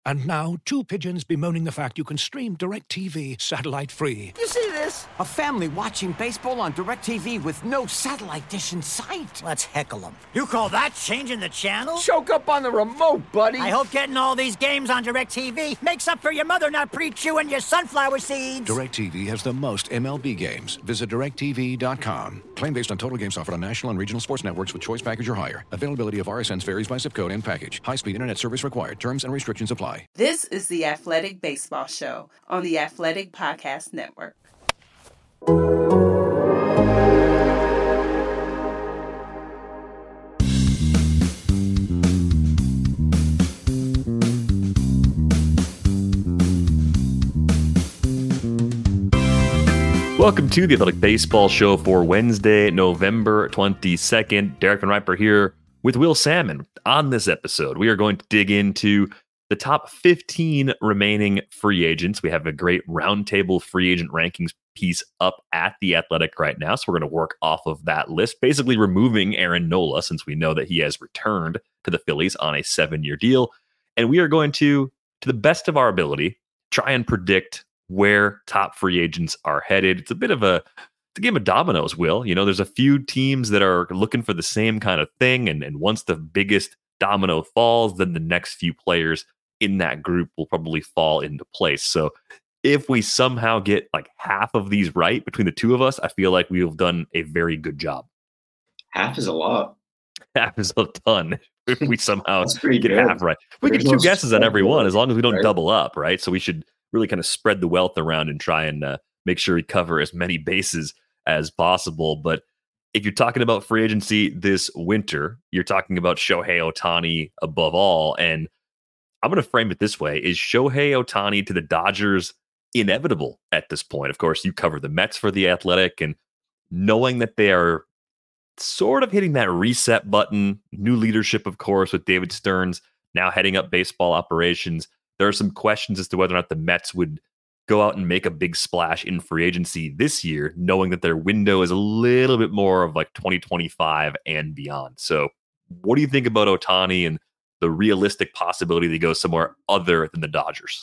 And now, two pigeons bemoaning the fact you can stream DirecTV satellite-free. You see this? A family watching baseball on DirecTV with no satellite dish in sight. Let's heckle them. You call that changing the channel? Choke up on the remote, buddy. I hope getting all these games on DirecTV makes up for your mother not pre-chewing your sunflower seeds. DirecTV has the most MLB games. Visit DirecTV.com. Claim based on total games offered on national and regional sports networks with choice package or higher. Availability of RSNs varies by zip code and package. High-speed internet service required. Terms and restrictions apply. This is the Athletic Baseball Show on the Athletic Podcast Network. Welcome to the Athletic Baseball Show for Wednesday, November 22nd. Derek Van Riper here with Will Salmon. On this episode, we are going to dig into the top 15 remaining free agents. We have a great roundtable free agent rankings piece up at The Athletic right now, so we're going to work off of that list, basically removing Aaron Nola since we know that he has returned to the Phillies on a 7-year deal. And we are going to the best of our ability, try and predict where top free agents are headed. It's a bit of a game of dominoes, Will. You know, there's a few teams that are looking for the same kind of thing, and once the biggest domino falls, then the next few players in that group will probably fall into place. So if we somehow get like half of these right between the two of us, I feel like we have done a very good job. Half is a lot. Half is a ton if we somehow get good. half right. We get two guesses on every one as long as we don't double up, right? So we should really kind of spread the wealth around and try and make sure we cover as many bases as possible. But if you're talking about free agency this winter, you're talking about Shohei Ohtani above all. And I'm going to frame it this way. Is Shohei Ohtani to the Dodgers inevitable at this point? Of course, you cover the Mets for The Athletic, and knowing that they are sort of hitting that reset button, new leadership, of course, with David Stearns now heading up baseball operations, there are some questions as to whether or not the Mets would go out and make a big splash in free agency this year, knowing that their window is a little bit more of like 2025 and beyond. So what do you think about Ohtani and the realistic possibility that he goes somewhere other than the Dodgers?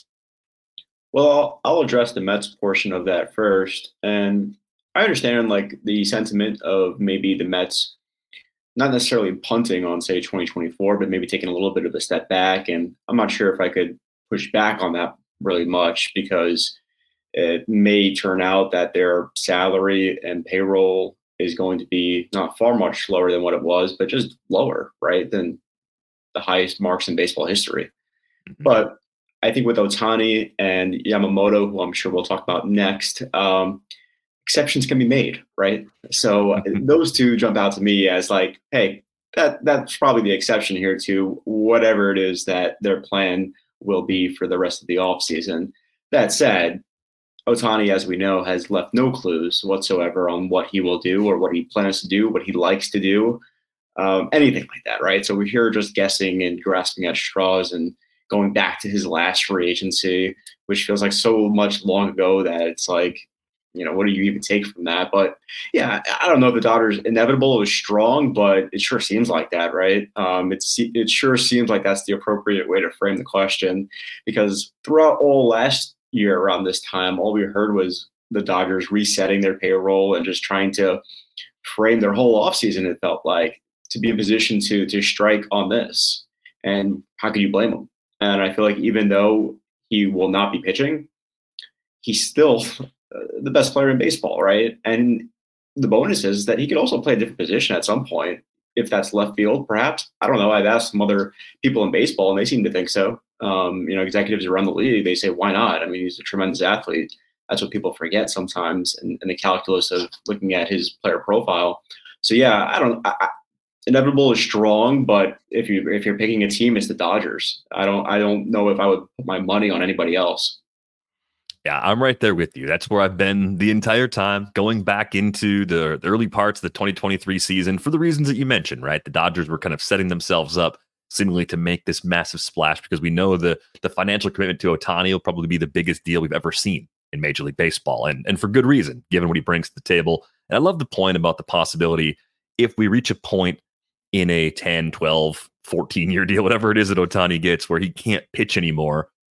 Well, I'll address the Mets portion of that first. And I understand like the sentiment of maybe the Mets not necessarily punting on, say, 2024, but maybe taking a little bit of a step back. And I'm not sure if I could push back on that really much, because it may turn out that their salary and payroll is going to be not far much lower than what it was, but just lower, right, than the highest marks in baseball history. Mm-hmm. But I think with Ohtani and Yamamoto, who I'm sure we'll talk about next, exceptions can be made, right? So those two jump out to me as like, hey, that's probably the exception here to whatever it is that their plan will be for the rest of the offseason. That said, Ohtani, as we know, has left no clues whatsoever on what he will do or what he plans to do, what he likes to do, anything like that, right? So we're here just guessing and grasping at straws and going back to his last free agency, which feels like so much long ago that it's like, you know, what do you even take from that? But yeah, I don't know if the Dodgers inevitable is strong, but it sure seems like that, right? It sure seems like that's the appropriate way to frame the question, because throughout all last year around this time, all we heard was the Dodgers resetting their payroll and just trying to frame their whole offseason, it felt like, to be in position to strike on this. And how could you blame them? And I feel like even though he will not be pitching, he's still the best player in baseball, right? And the bonus is that he could also play a different position at some point, if that's left field, perhaps. I don't know. I've asked some other people in baseball, and they seem to think so. Executives around the league, they say, why not? I mean, he's a tremendous athlete. That's what people forget sometimes in the calculus of looking at his player profile. So, yeah, inevitable is strong, but if you're picking a team, it's the Dodgers. I don't know if I would put my money on anybody else. Yeah, I'm right there with you. That's where I've been the entire time, going back into the early parts of the 2023 season for the reasons that you mentioned, right? The Dodgers were kind of setting themselves up seemingly to make this massive splash because we know the financial commitment to Ohtani will probably be the biggest deal we've ever seen in Major League Baseball, and for good reason, given what he brings to the table. And I love the point about the possibility, if we reach a point in a 10, 12, 14-year deal, whatever it is that Ohtani gets, where he can't pitch anymore,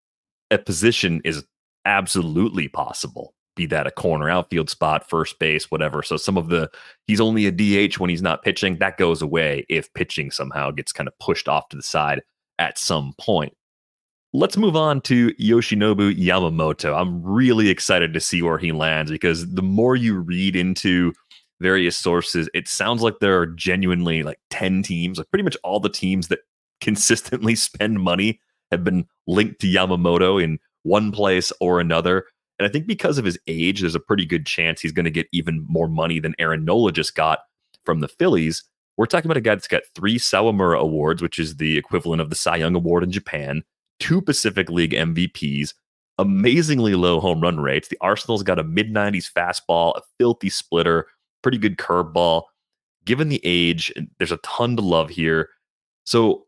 a position is absolutely possible, be that a corner, outfield spot, first base, whatever. So he's only a DH when he's not pitching. That goes away if pitching somehow gets kind of pushed off to the side at some point. Let's move on to Yoshinobu Yamamoto. I'm really excited to see where he lands, because the more you read into various sources, it sounds like there are genuinely like 10 teams, like pretty much all the teams that consistently spend money have been linked to Yamamoto in one place or another. And I think because of his age, there's a pretty good chance he's going to get even more money than Aaron Nola just got from the Phillies. We're talking about a guy that's got 3 Sawamura Awards, which is the equivalent of the Cy Young Award in Japan, 2 Pacific League MVPs, amazingly low home run rates. The Arsenal's got a mid-90s fastball, a filthy splitter, pretty good curveball. Given the age, there's a ton to love here. So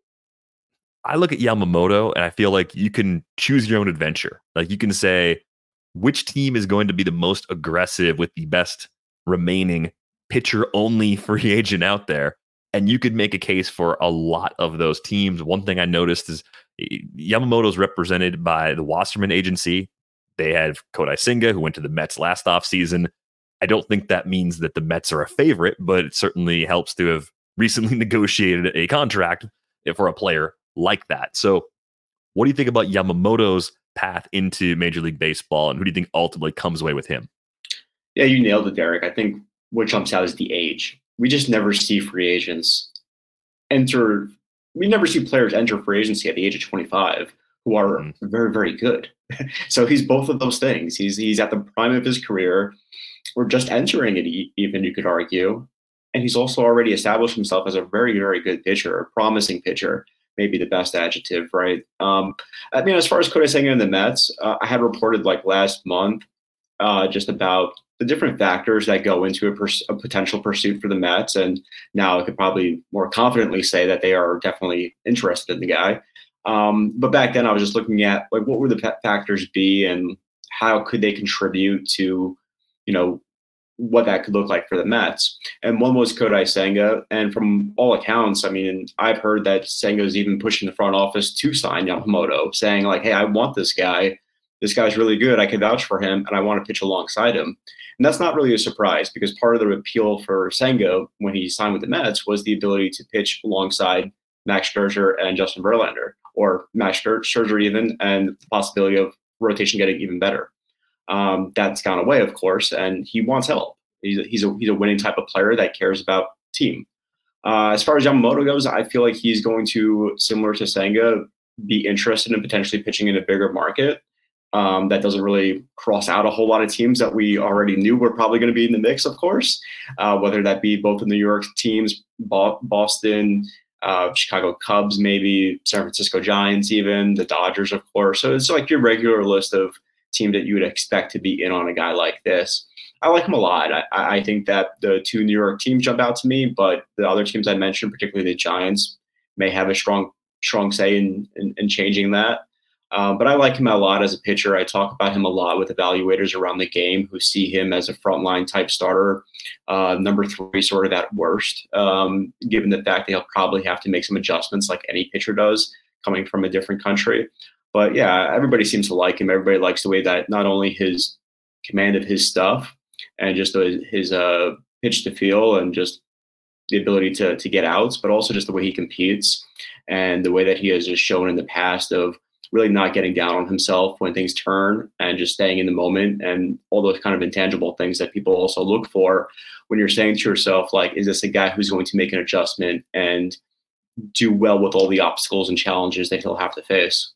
I look at Yamamoto and I feel like you can choose your own adventure. Like, you can say which team is going to be the most aggressive with the best remaining pitcher-only free agent out there. And you could make a case for a lot of those teams. One thing I noticed is Yamamoto's represented by the Wasserman Agency. They have Kodai Senga, who went to the Mets last offseason. I don't think that means that the Mets are a favorite, but it certainly helps to have recently negotiated a contract for a player like that. So what do you think about Yamamoto's path into Major League Baseball, and who do you think ultimately comes away with him? Yeah, you nailed it, Derek. I think what jumps out is the age. We just never see free agents enter. We never see players enter free agency at the age of 25 who are very, very good. So he's both of those things. He's at the prime of his career, or just entering it, even, you could argue. And he's also already established himself as a very, very good pitcher, a promising pitcher, maybe the best adjective, right? I mean, as far as Kodai Senga and the Mets, I had reported like last month just about the different factors that go into a potential pursuit for the Mets. And now I could probably more confidently say that they are definitely interested in the guy. But back then I was just looking at like, what would the factors be and how could they contribute to, what that could look like for the Mets. And one was Kodai Senga. And from all accounts, I mean, I've heard that Senga's even pushing the front office to sign Yamamoto, saying like, hey, I want this guy. This guy's really good. I can vouch for him, and I want to pitch alongside him. And that's not really a surprise, because part of the appeal for Senga when he signed with the Mets was the ability to pitch alongside Max Scherzer and Justin Verlander, or Max Scherzer even, and the possibility of rotation getting even better. That's gone away, of course, and he wants help. He's a winning type of player that cares about team. As far as Yamamoto goes, I feel like he's going to, similar to Senga, be interested in potentially pitching in a bigger market. That doesn't really cross out a whole lot of teams that we already knew were probably going to be in the mix, of course, whether that be both the New York teams, Boston, Chicago Cubs, maybe San Francisco Giants, even the Dodgers, of course. So it's like your regular list of teams that you would expect to be in on a guy like this. I like him a lot. I think that the 2 New York teams jump out to me, but the other teams I mentioned, particularly the Giants, may have a strong say in changing that. But I like him a lot as a pitcher. I talk about him a lot with evaluators around the game who see him as a frontline type starter, number 3 sort of at worst, given the fact that he'll probably have to make some adjustments like any pitcher does coming from a different country. But yeah, everybody seems to like him. Everybody likes the way that not only his command of his stuff and just his pitch to feel and just the ability to get outs, but also just the way he competes and the way that he has just shown in the past of really not getting down on himself when things turn and just staying in the moment and all those kind of intangible things that people also look for when you're saying to yourself, like, is this a guy who's going to make an adjustment and do well with all the obstacles and challenges that he'll have to face?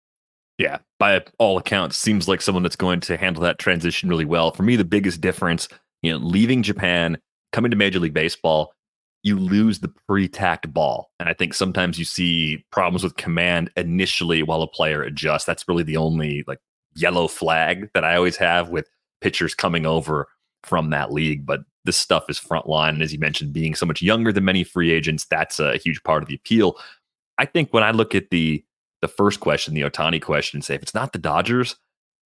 Yeah, by all accounts, seems like someone that's going to handle that transition really well. For me, the biggest difference, leaving Japan, coming to Major League Baseball, you lose the pre-tacked ball. And I think sometimes you see problems with command initially while a player adjusts. That's really the only like yellow flag that I always have with pitchers coming over from that league. But this stuff is frontline. And as you mentioned, being so much younger than many free agents, that's a huge part of the appeal. I think when I look at the first question, the Ohtani question, say if it's not the Dodgers,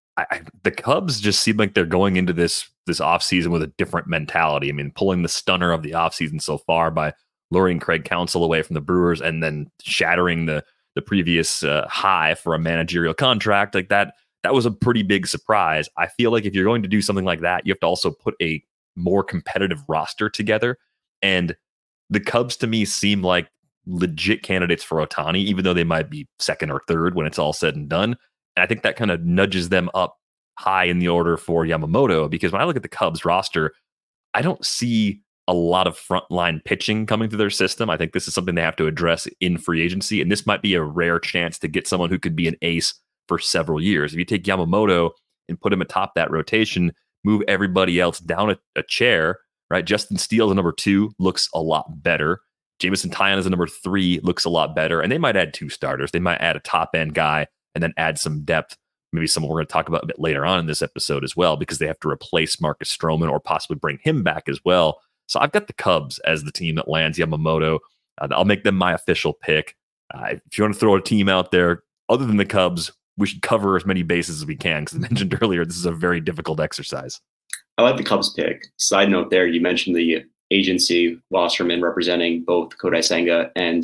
the Cubs just seem like they're going into this offseason with a different mentality. I mean, pulling the stunner of the offseason so far by luring Craig Counsell away from the Brewers and then shattering the the previous high for a managerial contract. Like that was a pretty big surprise. I feel like if you're going to do something like that, you have to also put a more competitive roster together. And the Cubs to me seem like legit candidates for Ohtani, even though they might be second or third when it's all said and done. And I think that kind of nudges them up high in the order for Yamamoto, because when I look at the Cubs roster, I don't see a lot of frontline pitching coming through their system. I think this is something they have to address in free agency. And this might be a rare chance to get someone who could be an ace for several years. If you take Yamamoto and put him atop that rotation, move everybody else down a chair, right? Justin Steele as a number 2 looks a lot better. Jameson Taillon as a number 3 looks a lot better. And they might add 2 starters. They might add a top end guy and then add some depth. Maybe someone we're going to talk about a bit later on in this episode as well, because they have to replace Marcus Stroman or possibly bring him back as well. So I've got the Cubs as the team that lands Yamamoto. I'll make them my official pick. If you want to throw a team out there other than the Cubs, we should cover as many bases as we can, because I mentioned earlier, this is a very difficult exercise. I like the Cubs pick. Side note there, you mentioned the agency, Wasserman representing both Kodai Senga and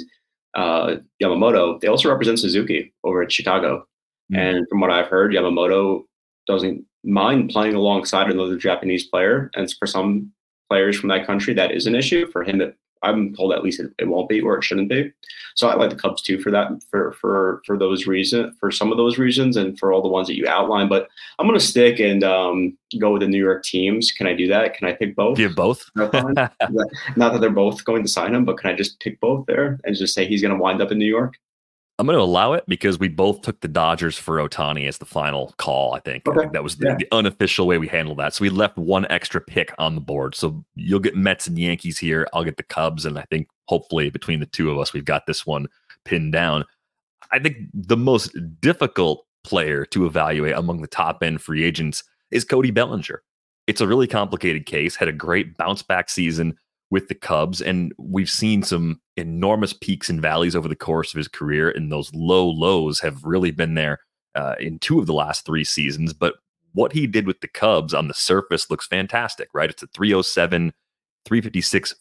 Yamamoto. They also represent Suzuki over at Chicago. And from what I've heard, Yamamoto doesn't mind playing alongside another Japanese player. And for some players from that country, that is an issue. For him, I'm told at least it won't be, or it shouldn't be. So I like the Cubs too for that, for those reasons, for some of those reasons, and for all the ones that you outlined. But I'm going to stick and go with the New York teams. Can I do that? Can I pick both? Do you have both? Not that they're both going to sign him, but can I just pick both there and just say he's going to wind up in New York? I'm going to allow it because we both took the Dodgers for Ohtani as the final call, I think. Okay. I think that was the unofficial way we handled that. So we left one extra pick on the board. So you'll get Mets and Yankees here. I'll get the Cubs. And I think hopefully between the two of us, we've got this one pinned down. I think the most difficult player to evaluate among the top end free agents is Cody Bellinger. It's a really complicated case, had a great bounce back season with the Cubs, and we've seen some enormous peaks and valleys over the course of his career, and those low lows have really been there in 2 of the last 3 seasons. But what he did with the Cubs on the surface looks fantastic, right? It's a 307, 356,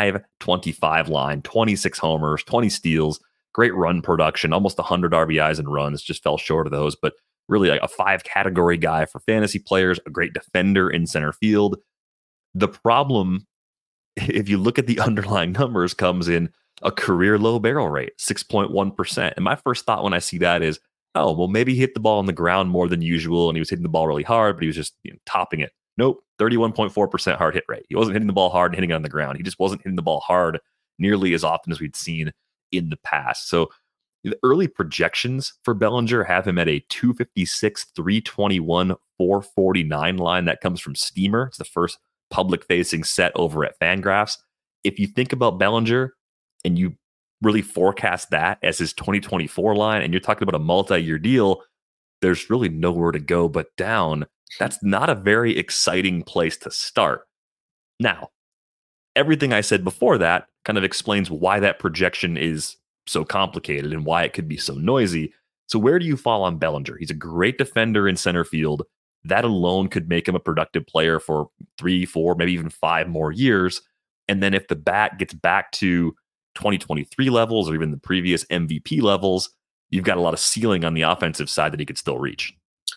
525 line, 26 homers, 20 steals, great run production, almost 100 RBIs and runs, just fell short of those, but really like a 5-category guy for fantasy players, a great defender in center field. The problem, if you look at the underlying numbers, comes in a career low barrel rate, 6.1%. And my first thought when I see that is, oh, well, maybe he hit the ball on the ground more than usual and he was hitting the ball really hard, but he was just topping it. Nope, 31.4% hard hit rate. He wasn't hitting the ball hard and hitting it on the ground. He just wasn't hitting the ball hard nearly as often as we'd seen in the past. So the early projections for Bellinger have him at a 256, 321, 449 line. That comes from Steamer. It's the first public-facing set over at Fangraphs. If you think about Bellinger and you really forecast that as his 2024 line, and you're talking about a multi-year deal, there's really nowhere to go but down. That's not a very exciting place to start. Now, everything I said before that kind of explains why that projection is so complicated and why it could be so noisy. So where do you fall on Bellinger? He's a great defender in center field. That alone could make him a productive player for 3, 4, maybe even 5 more years. And then if the bat gets back to 2023 levels or even the previous MVP levels, you've got a lot of ceiling on the offensive side that he could still reach.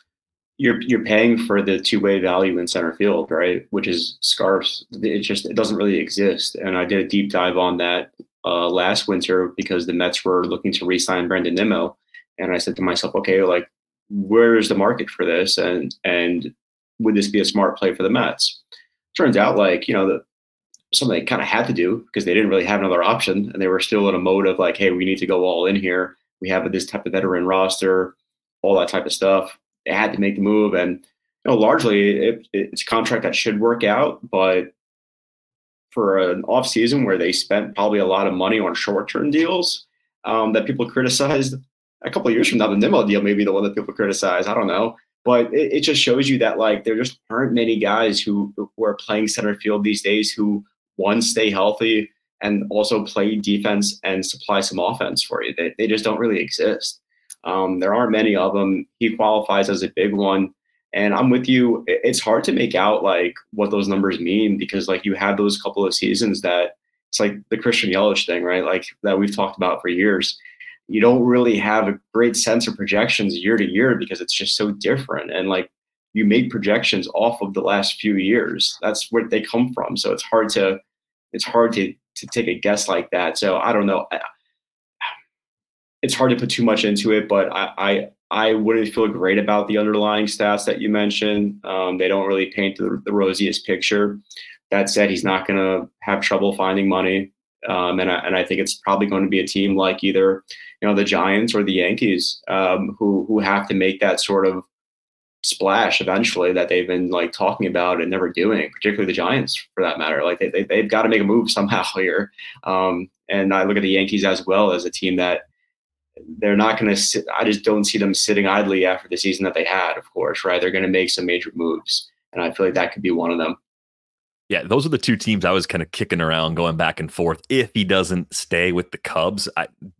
You're paying for the two-way value in center field, right? Which is scarce. It doesn't really exist. And I did a deep dive on that last winter because the Mets were looking to re-sign Brandon Nimmo. And I said to myself, okay, like, where is the market for this? And would this be a smart play for the Mets? Turns out, like, something they kind of had to do because they didn't really have another option. And they were still in a mode of like, hey, we need to go all in here. We have this type of veteran roster, all that type of stuff. They had to make the move. And largely it's a contract that should work out. But for an offseason where they spent probably a lot of money on short-term deals that people criticized, a couple of years from now, the Nimmo deal may be the one that people criticize. I don't know. But it just shows you that, like, there just aren't many guys who are playing center field these days who, one, stay healthy and also play defense and supply some offense for you. They just don't really exist. There aren't many of them. He qualifies as a big one. And I'm with you. It's hard to make out, like, what those numbers mean because, like, you have those couple of seasons that it's like the Christian Yelich thing, right? Like, that we've talked about for years. you don't really have a great sense of projections year to year because it's just so different. And like, you make projections off of the last few years. That's where they come from. So it's hard to take a guess like that. So I don't know. It's hard to put too much into it, but I wouldn't feel great about the underlying stats that you mentioned. They don't really paint the rosiest picture. That said, he's not going to have trouble finding money. And I think it's probably going to be a team like either, the Giants or the Yankees, who have to make that sort of splash eventually that they've been like talking about and never doing, particularly the Giants for that matter. Like they've got to make a move somehow here. And I look at the Yankees as well as a team that they're not going to sit. I just don't see them sitting idly after the season that they had, of course, right? They're going to make some major moves. And I feel like that could be one of them. Yeah, those are the two teams I was kind of kicking around, going back and forth. If he doesn't stay with the Cubs,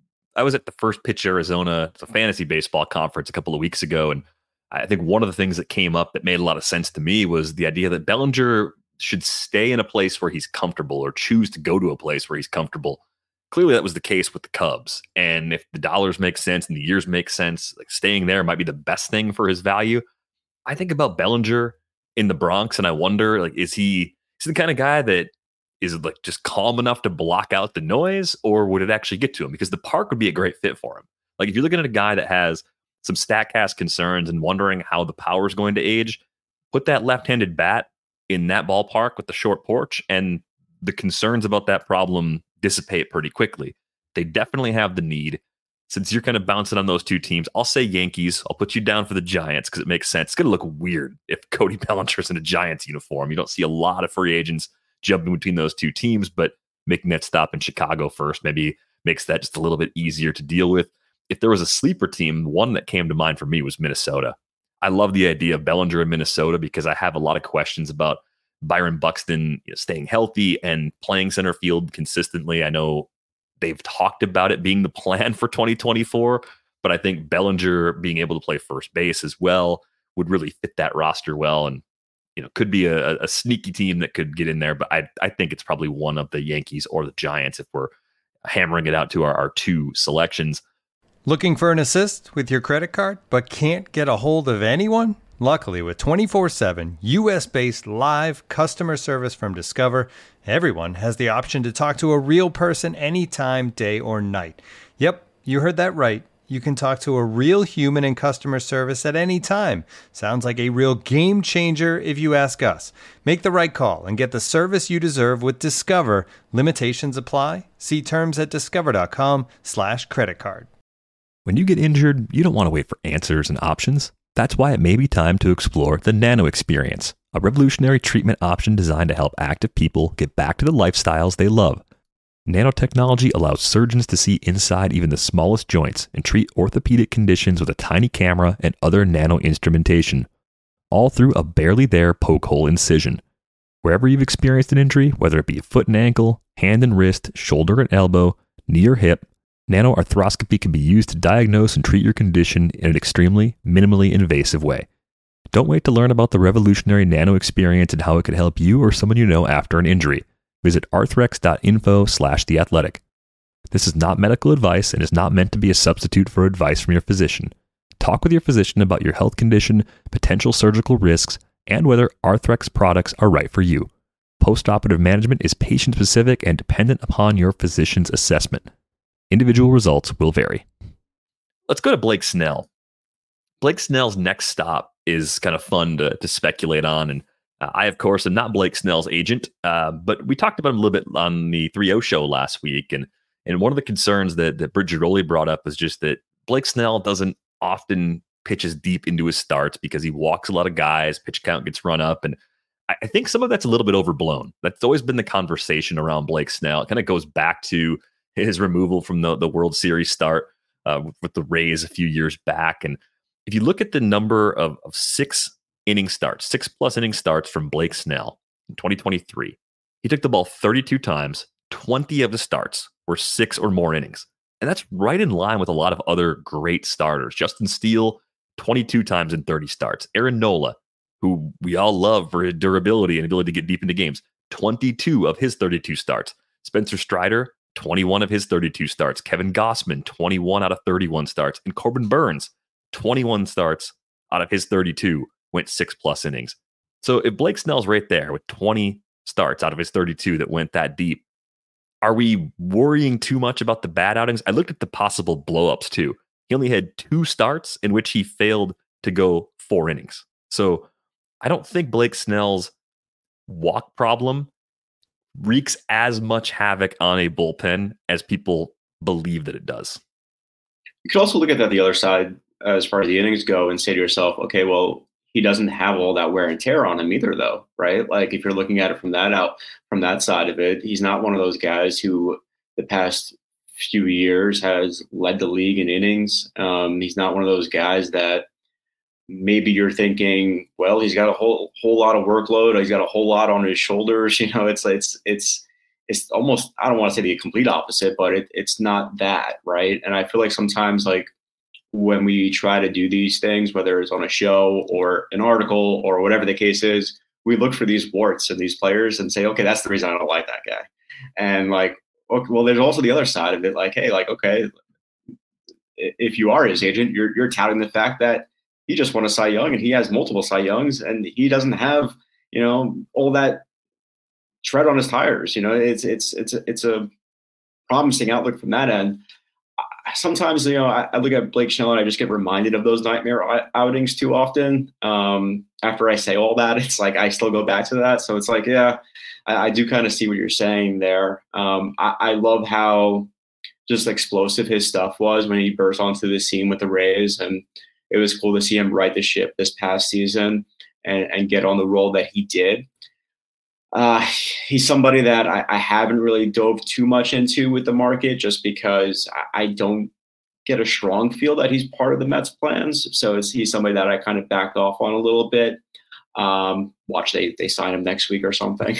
I was at the First Pitch Arizona, it's a fantasy baseball conference a couple of weeks ago, and I think one of the things that came up that made a lot of sense to me was the idea that Bellinger should stay in a place where he's comfortable or choose to go to a place where he's comfortable. Clearly, that was the case with the Cubs. And if the dollars make sense and the years make sense, like staying there might be the best thing for his value. I think about Bellinger in the Bronx, and I wonder, like, is he the kind of guy that is like just calm enough to block out the noise, or would it actually get to him? Because the park would be a great fit for him. Like if you're looking at a guy that has some StatCast concerns and wondering how the power is going to age, put that left-handed bat in that ballpark with the short porch, and the concerns about that problem dissipate pretty quickly. They definitely have the need. Since you're kind of bouncing on those two teams, I'll say Yankees. I'll put you down for the Giants because it makes sense. It's going to look weird if Cody Bellinger's in a Giants uniform. You don't see a lot of free agents jumping between those two teams, but making that stop in Chicago first maybe makes that just a little bit easier to deal with. If there was a sleeper team, one that came to mind for me was Minnesota. I love the idea of Bellinger in Minnesota because I have a lot of questions about Byron Buxton staying healthy and playing center field consistently. I know they've talked about it being the plan for 2024, but I think Bellinger being able to play first base as well would really fit that roster well, and could be a sneaky team that could get in there. But I think it's probably one of the Yankees or the Giants if we're hammering it out to our two selections. Looking for an assist with your credit card, but can't get a hold of anyone? Luckily, with 24/7 U.S.-based live customer service from Discover, everyone has the option to talk to a real person anytime, day or night. Yep, you heard that right. You can talk to a real human in customer service at any time. Sounds like a real game changer if you ask us. Make the right call and get the service you deserve with Discover. Limitations apply. See terms at discover.com/creditcard. When you get injured, you don't want to wait for answers and options. That's why it may be time to explore the Nano Experience, a revolutionary treatment option designed to help active people get back to the lifestyles they love. Nanotechnology allows surgeons to see inside even the smallest joints and treat orthopedic conditions with a tiny camera and other nano instrumentation, all through a barely there poke hole incision. Wherever you've experienced an injury, whether it be foot and ankle, hand and wrist, shoulder and elbow, knee or hip, nanoarthroscopy can be used to diagnose and treat your condition in an extremely, minimally invasive way. Don't wait to learn about the revolutionary Nano Experience and how it could help you or someone you know after an injury. Visit arthrex.info/theathletic. This is not medical advice and is not meant to be a substitute for advice from your physician. Talk with your physician about your health condition, potential surgical risks, and whether Arthrex products are right for you. Postoperative management is patient-specific and dependent upon your physician's assessment. Individual results will vary. Let's go to Blake Snell. Blake Snell's next stop is kind of fun to speculate on. And I, of course, am not Blake Snell's agent, but we talked about him a little bit on the 3-0 show last week. And one of the concerns that Britt Giroli brought up was just that Blake Snell doesn't often pitch as deep into his starts because he walks a lot of guys, pitch count gets run up. And I think some of that's a little bit overblown. That's always been the conversation around Blake Snell. It kind of goes back to his removal from the World Series start with the Rays a few years back. And if you look at the number of 6+ inning starts from Blake Snell in 2023, he took the ball 32 times. 20 of the starts were 6 or more innings. And that's right in line with a lot of other great starters. Justin Steele, 22 times in 30 starts. Aaron Nola, who we all love for his durability and ability to get deep into games, 22 of his 32 starts. Spencer Strider, 21 of his 32 starts. Kevin Gossman, 21 out of 31 starts. And Corbin Burns, 21 starts out of his 32, went 6+ innings. So if Blake Snell's right there with 20 starts out of his 32 that went that deep, are we worrying too much about the bad outings? I looked at the possible blowups too. He only had 2 starts in which he failed to go 4 innings. So I don't think Blake Snell's walk problem wreaks as much havoc on a bullpen as people believe that it does. You could also look at that the other side as far as the innings go and say to yourself, okay, well, he doesn't have all that wear and tear on him either, though, right? Like if you're looking at it from that side of it, he's not one of those guys who the past few years has led the league in innings. He's not one of those guys that maybe you're thinking, well, he's got a whole lot of workload. He's got a whole lot on his shoulders. You know, it's almost, I don't want to say the complete opposite, but it's not that, right? And I feel like sometimes like when we try to do these things, whether it's on a show or an article or whatever the case is, we look for these warts in these players and say, okay, that's the reason I don't like that guy. And like, okay, well, there's also the other side of it. Like, hey, like, okay, if you are his agent, you're touting the fact that he just won a Cy Young and he has multiple Cy Youngs and he doesn't have, you know, all that tread on his tires. You know, it's a promising outlook from that end. Sometimes, you know, I look at Blake Snell and I just get reminded of those nightmare outings too often. After I say all that, it's like I still go back to that. So it's like, yeah, I do kind of see what you're saying there. I love how just explosive his stuff was when he burst onto the scene with the Rays, and it was cool to see him right the ship this past season and get on the roll that he did. He's somebody that I haven't really dove too much into with the market just because I don't get a strong feel that he's part of the Mets plans. So he's somebody that I kind of backed off on a little bit. Watch they sign him next week or something.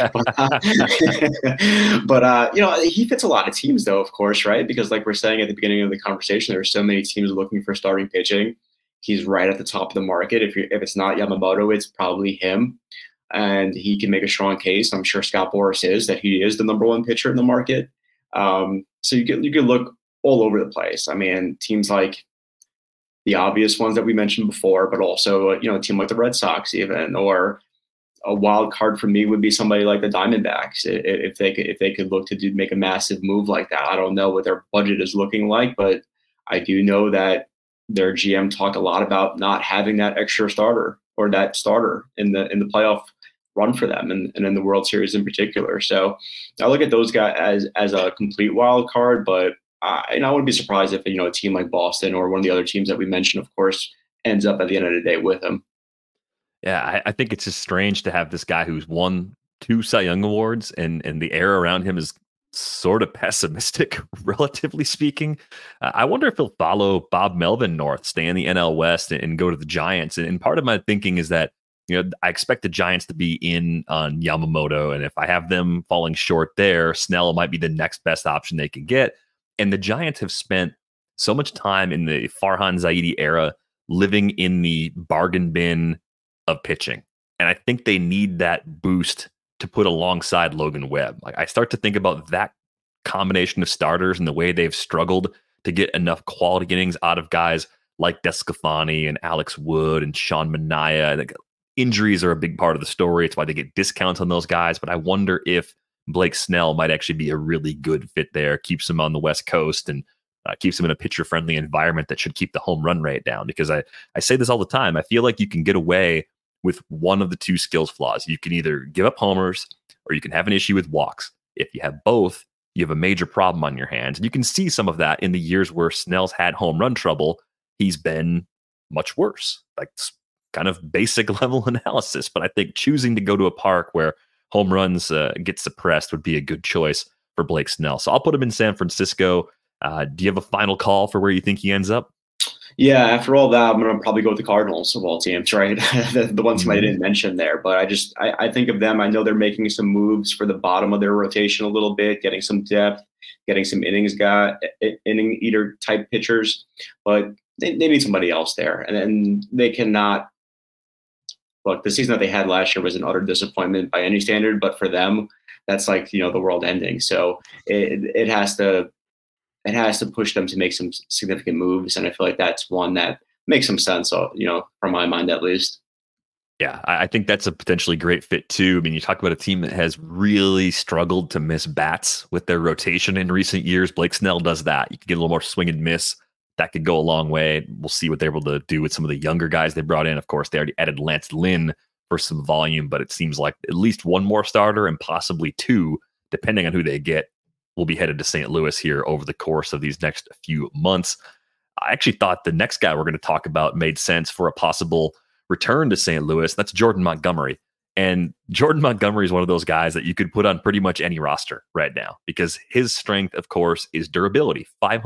But you know, he fits a lot of teams though, of course, right? Because like we're saying at the beginning of the conversation, there are so many teams looking for starting pitching. He's right at the top of the market. If it's not Yamamoto, it's probably him. And he can make a strong case. I'm sure Scott Boras is that he is the number 1 pitcher in the market. So you could look all over the place. I mean, teams like the obvious ones that we mentioned before, but also you know, a team like the Red Sox even, or a wild card for me would be somebody like the Diamondbacks if they could look to make a massive move like that. I don't know what their budget is looking like, but I do know that their GM talked a lot about not having that extra starter or that starter in the playoff run for them and in the World Series in particular. So I look at those guys as a complete wild card, but I wouldn't be surprised if, you know, a team like Boston or one of the other teams that we mentioned, of course, ends up at the end of the day with him. Yeah, I think it's just strange to have this guy who's won 2 Cy Young awards and the air around him is sort of pessimistic, relatively speaking. I wonder if he'll follow Bob Melvin north, stay in the NL West and go to the Giants. And part of my thinking is that, you know, I expect the Giants to be in on Yamamoto. And if I have them falling short there, Snell might be the next best option they can get. And the Giants have spent so much time in the Farhan Zaidi era living in the bargain bin of pitching. And I think they need that boost to put alongside Logan Webb. Like I start to think about that combination of starters and the way they've struggled to get enough quality innings out of guys like DeSclafani and Alex Wood and Sean Manaea. Like, injuries are a big part of the story. It's why they get discounts on those guys. But I wonder if Blake Snell might actually be a really good fit there, keeps him on the West Coast and keeps him in a pitcher-friendly environment that should keep the home run rate down. Because I say this all the time. I feel like you can get away with one of the 2 skills flaws. You can either give up homers or you can have an issue with walks. If you have both, you have a major problem on your hands. And you can see some of that in the years where Snell's had home run trouble. He's been much worse. Like kind of basic level analysis. But I think choosing to go to a park where home runs get suppressed would be a good choice for Blake Snell. So I'll put him in San Francisco. Do you have a final call for where you think he ends up? Yeah, after all that, I'm going to probably go with the Cardinals of all teams, right? the one team I didn't mention there. But I think of them. I know they're making some moves for the bottom of their rotation a little bit, getting some depth, getting some inning eater type pitchers. But they need somebody else there. And they cannot – look, the season that they had last year was an utter disappointment by any standard. But for them, that's like, the world ending. So it has to push them to make some significant moves. And I feel like that's one that makes some sense, from my mind, at least. Yeah, I think that's a potentially great fit too. I mean, you talk about a team that has really struggled to miss bats with their rotation in recent years. Blake Snell does that. You can get a little more swing and miss. That could go a long way. We'll see what they're able to do with some of the younger guys they brought in. Of course, they already added Lance Lynn for some volume, but it seems like at least one more starter and possibly two, depending on who they get, will be headed to St. Louis here over the course of these next few months. I actually thought the next guy we're going to talk about made sense for a possible return to St. Louis. That's Jordan Montgomery. And Jordan Montgomery is one of those guys that you could put on pretty much any roster right now because his strength, of course, is durability.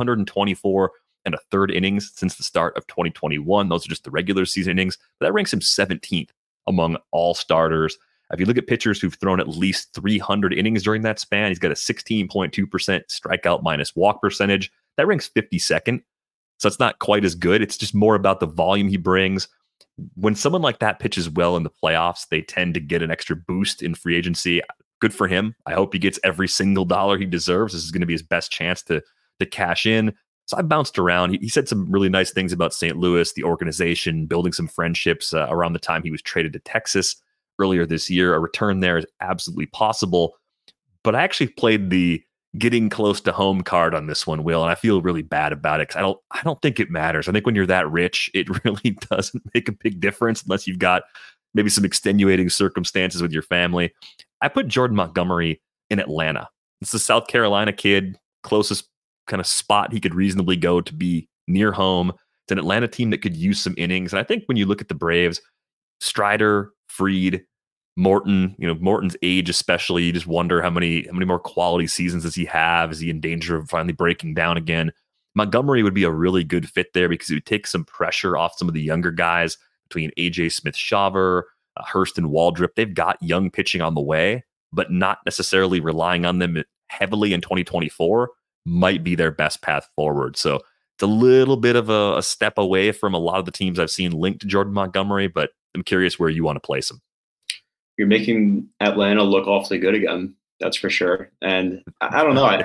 524 and a third innings since the start of 2021. Those are just the regular season innings. But that ranks him 17th among all starters. If you look at pitchers who've thrown at least 300 innings during that span, he's got a 16.2% strikeout minus walk percentage. That ranks 52nd. So it's not quite as good. It's just more about the volume he brings. When someone like that pitches well in the playoffs, they tend to get an extra boost in free agency. Good for him. I hope he gets every single dollar he deserves. This is going to be his best chance to cash in. So I bounced around. He said some really nice things about St. Louis, the organization, building some friendships around the time he was traded to Texas earlier this year. A return there is absolutely possible. But I actually played the getting close to home card on this one, Will, and I feel really bad about it because I don't think it matters. I think when you're that rich, it really doesn't make a big difference unless you've got maybe some extenuating circumstances with your family. I put Jordan Montgomery in Atlanta. It's a South Carolina kid, closest kind of spot he could reasonably go to be near home. It's an Atlanta team that could use some innings. And I think when you look at the Braves, Strider, Fried, Morton, Morton's age especially, you just wonder how many more quality seasons does he have? Is he in danger of finally breaking down again? Montgomery would be a really good fit there because it would take some pressure off some of the younger guys between AJ Smith-Shawver, Hurst and Waldrop. They've got young pitching on the way, but not necessarily relying on them heavily in 2024 might be their best path forward. So it's a little bit of a step away from a lot of the teams I've seen linked to Jordan Montgomery, but I'm curious where you want to place him. You're making Atlanta look awfully good again. That's for sure. And I don't know.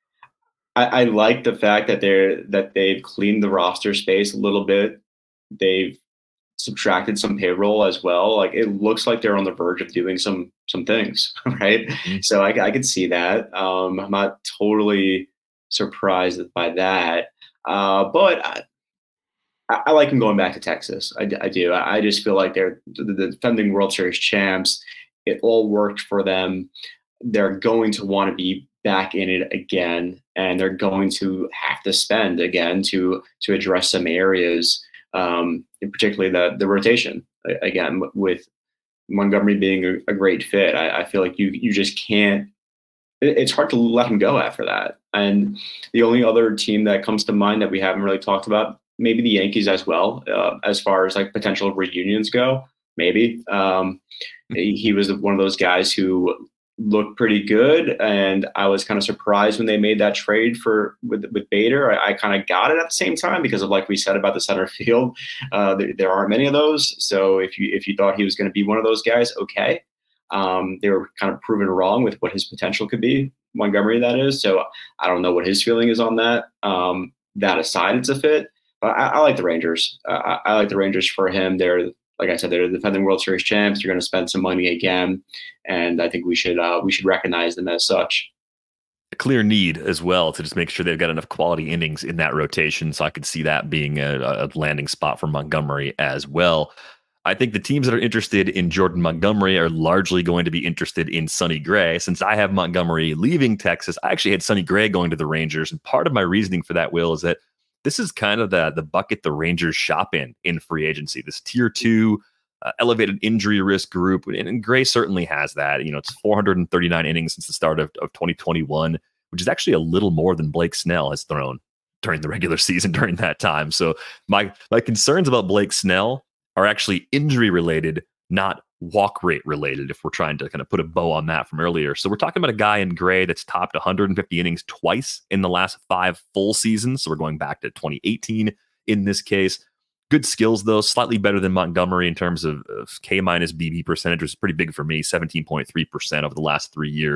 I like the fact that they've cleaned the roster space a little bit. They've subtracted some payroll as well. Like it looks like they're on the verge of doing some things, right? Mm-hmm. So I could see that. I'm not totally surprised by that. But I like them going back to Texas. I do. I just feel like they're the defending World Series champs. It all worked for them. They're going to want to be back in it again, and they're going to have to spend again to address some areas, particularly the rotation. Again, with Montgomery being a great fit, I feel like you just can't. It's hard to let him go after that. And the only other team that comes to mind that we haven't really talked about, maybe the Yankees as well, as far as like potential reunions go. Maybe he was one of those guys who looked pretty good, and I was kind of surprised when they made that trade with Bader. I kind of got it at the same time because of like we said about the center field. There aren't many of those, so if you thought he was going to be one of those guys, okay. They were kind of proven wrong with what his potential could be, Montgomery, that is. So I don't know what his feeling is on that. That aside, it's a fit. But I like the Rangers. I like the Rangers for him. They're, like I said, they're the defending World Series champs. You're going to spend some money again, and I think we should recognize them as such. A clear need as well to just make sure they've got enough quality innings in that rotation. So I could see that being a landing spot for Montgomery as well. I think the teams that are interested in Jordan Montgomery are largely going to be interested in Sonny Gray. Since I have Montgomery leaving Texas, I actually had Sonny Gray going to the Rangers. And part of my reasoning for that, Will, is that this is kind of the bucket the Rangers shop in free agency, this tier 2 elevated injury risk group. And Gray certainly has that. It's 439 innings since the start of 2021, which is actually a little more than Blake Snell has thrown during the regular season during that time. So my concerns about Blake Snell are actually injury related, not walk rate related, if we're trying to kind of put a bow on that from earlier. So we're talking about a guy in Gray that's topped 150 innings twice in the last 5 full seasons. So we're going back to 2018 in this case. Good skills, though, slightly better than Montgomery in terms of K minus BB percentage, which is pretty big for me, 17.3% over the last 3 years.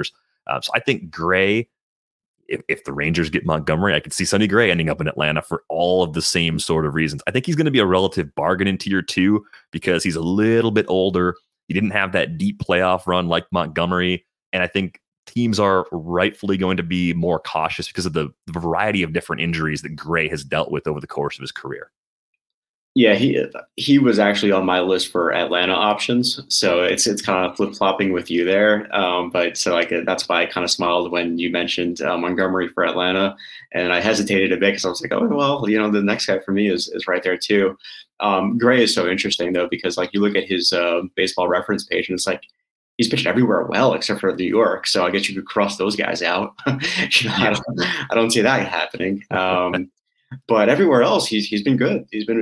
So I think Gray, if the Rangers get Montgomery, I could see Sonny Gray ending up in Atlanta for all of the same sort of reasons. I think he's going to be a relative bargain in tier 2 because he's a little bit older. He didn't have that deep playoff run like Montgomery. And I think teams are rightfully going to be more cautious because of the variety of different injuries that Gray has dealt with over the course of his career. Yeah, he was actually on my list for Atlanta options, so it's kind of flip flopping with you there. But so like that's why I kind of smiled when you mentioned Montgomery for Atlanta, and I hesitated a bit because I was like, oh well, the next guy for me is right there too. Gray is so interesting though because like you look at his baseball reference page and it's like he's pitched everywhere well except for New York, so I guess you could cross those guys out. I don't see that happening. But everywhere else, he's been good. He's been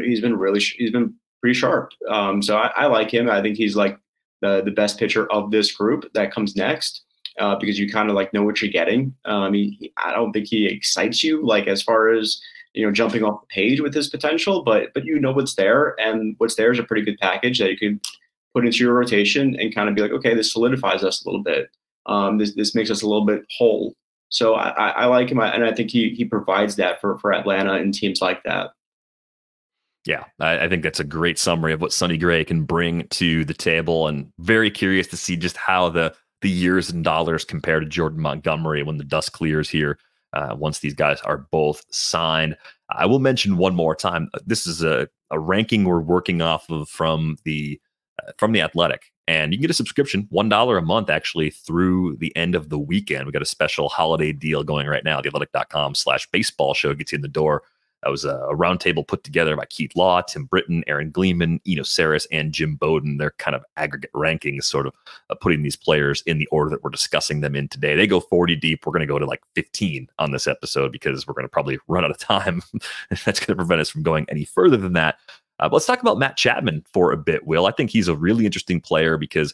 pretty sharp. So I like him. I think he's like the best pitcher of this group that comes next because you kind of like know what you're getting. I don't think he excites you like as far as jumping off the page with his potential, but you know what's there, and what's there is a pretty good package that you can put into your rotation and kind of be like, okay, this solidifies us a little bit. This makes us a little bit whole. So I like him, and I think he provides that for Atlanta and teams like that. Yeah, I think that's a great summary of what Sonny Gray can bring to the table, and very curious to see just how the years and dollars compare to Jordan Montgomery when the dust clears here once these guys are both signed. I will mention one more time, this is a ranking we're working off of from the Athletic. And you can get a subscription, $1 a month, actually, through the end of the weekend. We got a special holiday deal going right now. TheAthletic.com/baseball show gets you in the door. That was a roundtable put together by Keith Law, Tim Britton, Aaron Gleeman, Eno Saris, and Jim Bowden. They're kind of aggregate rankings, sort of putting these players in the order that we're discussing them in today. They go 40 deep. We're going to go to like 15 on this episode because we're going to probably run out of time. That's going to prevent us from going any further than that. Let's talk about Matt Chapman for a bit, Will. I think he's a really interesting player because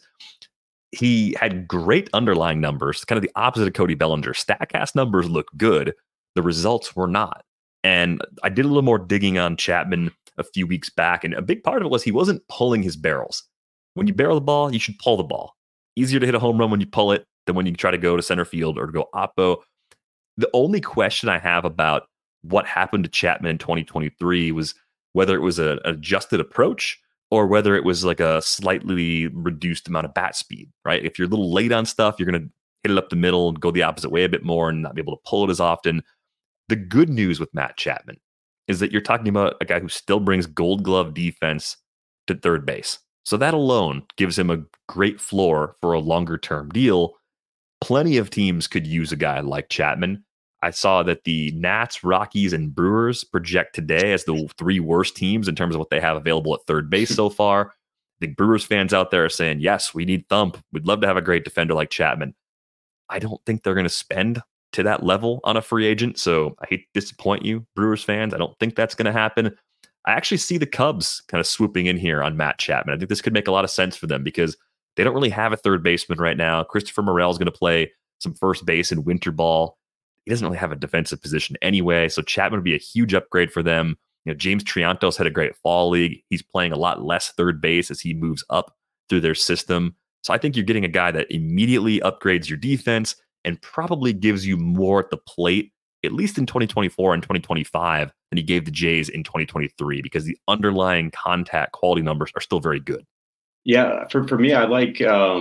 he had great underlying numbers, kind of the opposite of Cody Bellinger. StatCast numbers look good. The results were not. And I did a little more digging on Chapman a few weeks back, and a big part of it was he wasn't pulling his barrels. When you barrel the ball, you should pull the ball. Easier to hit a home run when you pull it than when you try to go to center field or to go oppo. The only question I have about what happened to Chapman in 2023 was whether it was an adjusted approach or whether it was like a slightly reduced amount of bat speed, right? If you're a little late on stuff, you're going to hit it up the middle and go the opposite way a bit more and not be able to pull it as often. The good news with Matt Chapman is that you're talking about a guy who still brings Gold Glove defense to third base. So that alone gives him a great floor for a longer term deal. Plenty of teams could use a guy like Chapman. I saw that the Nats, Rockies, and Brewers project today as the 3 worst teams in terms of what they have available at third base so far. I think Brewers fans out there are saying, yes, we need thump. We'd love to have a great defender like Chapman. I don't think they're going to spend to that level on a free agent. So I hate to disappoint you, Brewers fans. I don't think that's going to happen. I actually see the Cubs kind of swooping in here on Matt Chapman. I think this could make a lot of sense for them because they don't really have a third baseman right now. Christopher Morel is going to play some first base in winter ball. He doesn't really have a defensive position anyway, so Chapman would be a huge upgrade for them. James Triantos had a great fall league. He's playing a lot less third base as he moves up through their system. So I think you're getting a guy that immediately upgrades your defense and probably gives you more at the plate, at least in 2024 and 2025, than he gave the Jays in 2023 because the underlying contact quality numbers are still very good. Yeah, for me, I like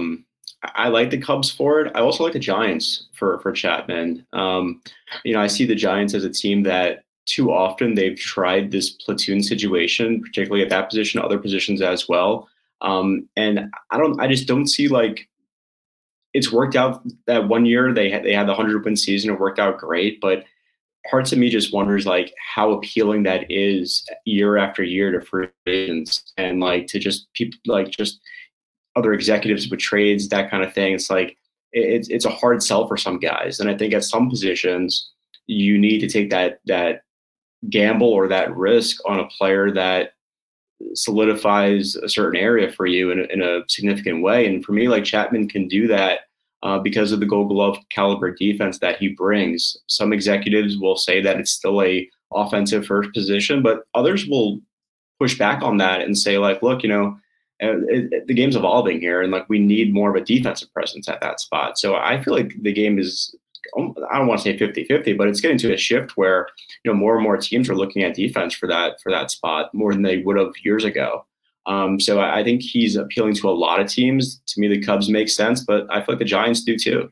the Cubs for it. I also like the Giants for Chapman. I see the Giants as a team that too often they've tried this platoon situation, particularly at that position, other positions as well. And I just don't see like it's worked out that one year they had the 100-win season. It worked out great, but parts of me just wonders like how appealing that is year after year to free agents and like to just people like just other executives with trades, that kind of thing. It's like it's a hard sell for some guys, and I think at some positions you need to take that gamble or that risk on a player that solidifies a certain area for you in a significant way. And for me, like Chapman can do that because of the Gold Glove caliber defense that he brings. Some executives will say that it's still a offensive first position, but others will push back on that and say like, look, The game's evolving here, and like we need more of a defensive presence at that spot. So I feel like the game is, I don't want to say 50-50, but it's getting to a shift where, more and more teams are looking at defense for that spot more than they would have years ago. So I think he's appealing to a lot of teams. To me, the Cubs make sense, but I feel like the Giants do too.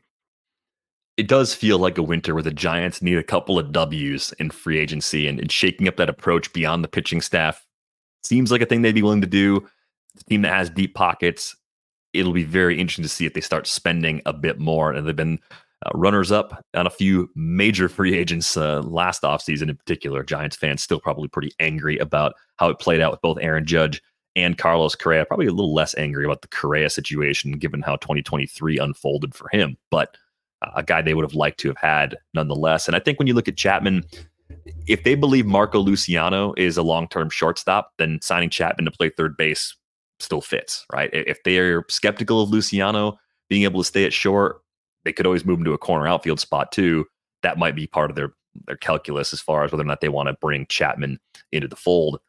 It does feel like a winter where the Giants need a couple of W's in free agency, and shaking up that approach beyond the pitching staff seems like a thing they'd be willing to do. The team that has deep pockets, it'll be very interesting to see if they start spending a bit more. And they've been runners up on a few major free agents last offseason in particular. Giants fans still probably pretty angry about how it played out with both Aaron Judge and Carlos Correa. Probably a little less angry about the Correa situation given how 2023 unfolded for him, but a guy they would have liked to have had nonetheless. And I think when you look at Chapman, if they believe Marco Luciano is a long-term shortstop, then signing Chapman to play third base still fits, right? If they are skeptical of Luciano being able to stay at short, they could always move him to a corner outfield spot too. That might be part of their calculus as far as whether or not they want to bring Chapman into the fold.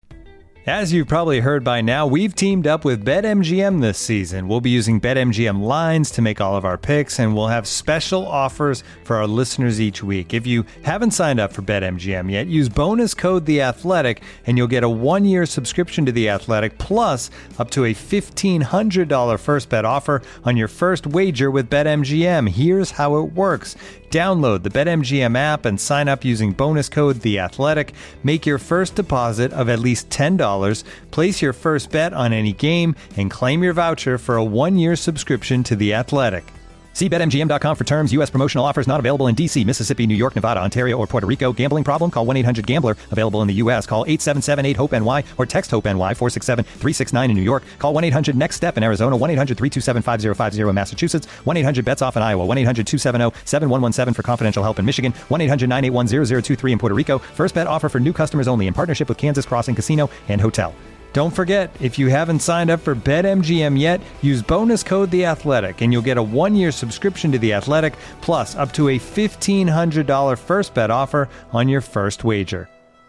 As you've probably heard by now, we've teamed up with BetMGM this season. We'll be using BetMGM lines to make all of our picks, and we'll have special offers for our listeners each week. If you haven't signed up for BetMGM yet, use bonus code The Athletic, and you'll get a 1-year subscription to The Athletic, plus up to a $1,500 first bet offer on your first wager with BetMGM. Here's how it works. Download the BetMGM app and sign up using bonus code The Athletic. Make your first deposit of at least $10. Place your first bet on any game and claim your voucher for a 1-year subscription to The Athletic. See BetMGM.com for terms. U.S. promotional offers not available in D.C., Mississippi, New York, Nevada, Ontario, or Puerto Rico. Gambling problem? Call 1-800-GAMBLER. Available in the U.S. Call 877-8-HOPE-NY or text HOPE-NY 467-369 in New York. Call 1-800-NEXT-STEP in Arizona. 1-800-327-5050 in Massachusetts. 1-800-BETS-OFF in Iowa. 1-800-270-7117 for confidential help in Michigan. 1-800-981-0023 in Puerto Rico. First bet offer for new customers only in partnership with Kansas Crossing Casino and Hotel. Don't forget, if you haven't signed up for BetMGM yet, use bonus code The Athletic, and you'll get a 1-year subscription to The Athletic, plus up to a $1,500 first bet offer on your first wager.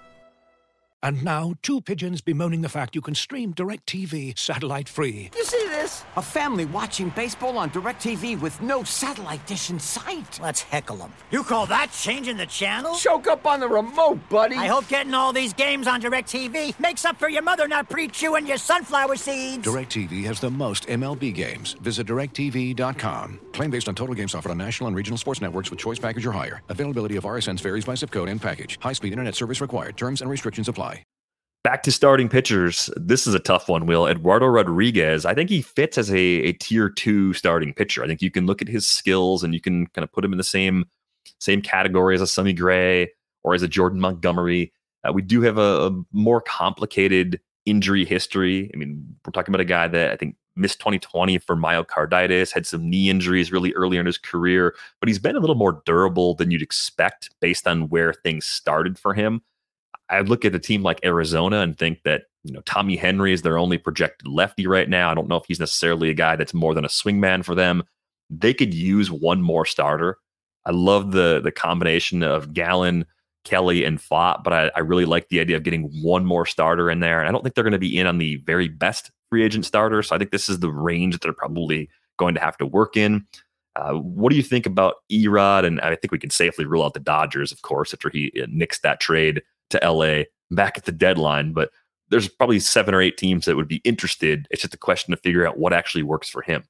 And now, two pigeons bemoaning the fact you can stream DirecTV satellite-free. You see this? A family watching baseball on DirecTV with no satellite dish in sight. Let's heckle them. You call that changing the channel? Choke up on the remote, buddy. I hope getting all these games on DirecTV makes up for your mother not pre-chewing your sunflower seeds. DirecTV has the most MLB games. Visit DirecTV.com. Claim based on total games offered on national and regional sports networks with choice package or higher. Availability of RSNs varies by zip code and package. High-speed internet service required. Terms and restrictions apply. Back to starting pitchers. This is a tough one, Will. Eduardo Rodriguez, I think he fits as a tier 2 starting pitcher. I think you can look at his skills and you can kind of put him in the same category as a Sonny Gray or as a Jordan Montgomery. We do have a more complicated injury history. I mean, we're talking about a guy that I think missed 2020 for myocarditis, had some knee injuries really early in his career, but he's been a little more durable than you'd expect based on where things started for him. I look at a team like Arizona and think that, Tommy Henry is their only projected lefty right now. I don't know if he's necessarily a guy that's more than a swingman for them. They could use one more starter. I love the combination of Gallen, Kelly, and Pfaadt, but I really like the idea of getting one more starter in there. And I don't think they're going to be in on the very best free agent starter. So I think this is the range that they're probably going to have to work in. What do you think about Erod? And I think we can safely rule out the Dodgers, of course, after he nixed that trade to LA back at the deadline, but there's probably 7 or 8 teams that would be interested. It's just a question to figure out what actually works for him.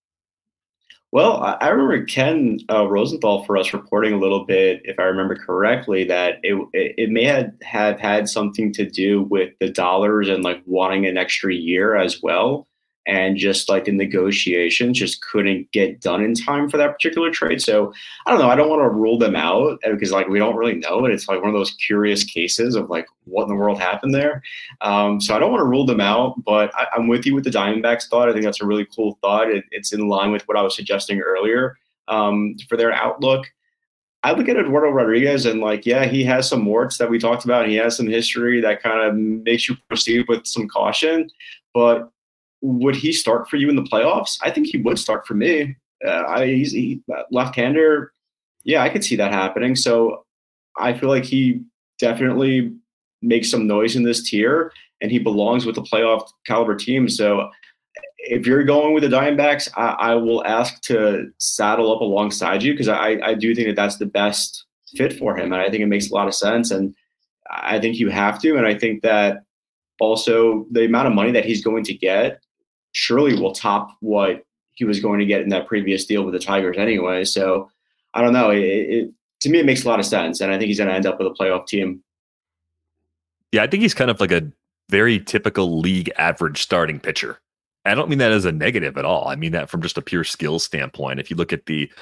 Well, I remember Ken Rosenthal for us reporting a little bit, if I remember correctly, that it may have had something to do with the dollars and like wanting an extra year as well. And just like the negotiations just couldn't get done in time for that particular trade. So I don't know. I don't want to rule them out because like we don't really know. And it's like one of those curious cases of like what in the world happened there. So I don't want to rule them out, but I'm with you with the Diamondbacks thought. I think that's a really cool thought. It's in line with what I was suggesting earlier for their outlook. I look at Eduardo Rodriguez and like, yeah, he has some warts that we talked about. He has some history that kind of makes you proceed with some caution, but would he start for you in the playoffs? I think he would start for me. He's left-hander. Yeah, I could see that happening. So I feel like he definitely makes some noise in this tier. and he belongs with the playoff caliber team. So if you're going with the Diamondbacks, I will ask to saddle up alongside you, because I do think that that's the best fit for him. And I think it makes a lot of sense. And I think you have to. And I think that also the amount of money that he's going to get surely will top what he was going to get in that previous deal with the Tigers anyway. So I don't know. To me, it makes a lot of sense. And I think he's going to end up with a playoff team. Yeah, I think he's kind of like a very typical league average starting pitcher. I don't mean that as a negative at all. I mean that from just a pure skill standpoint. If you look at there's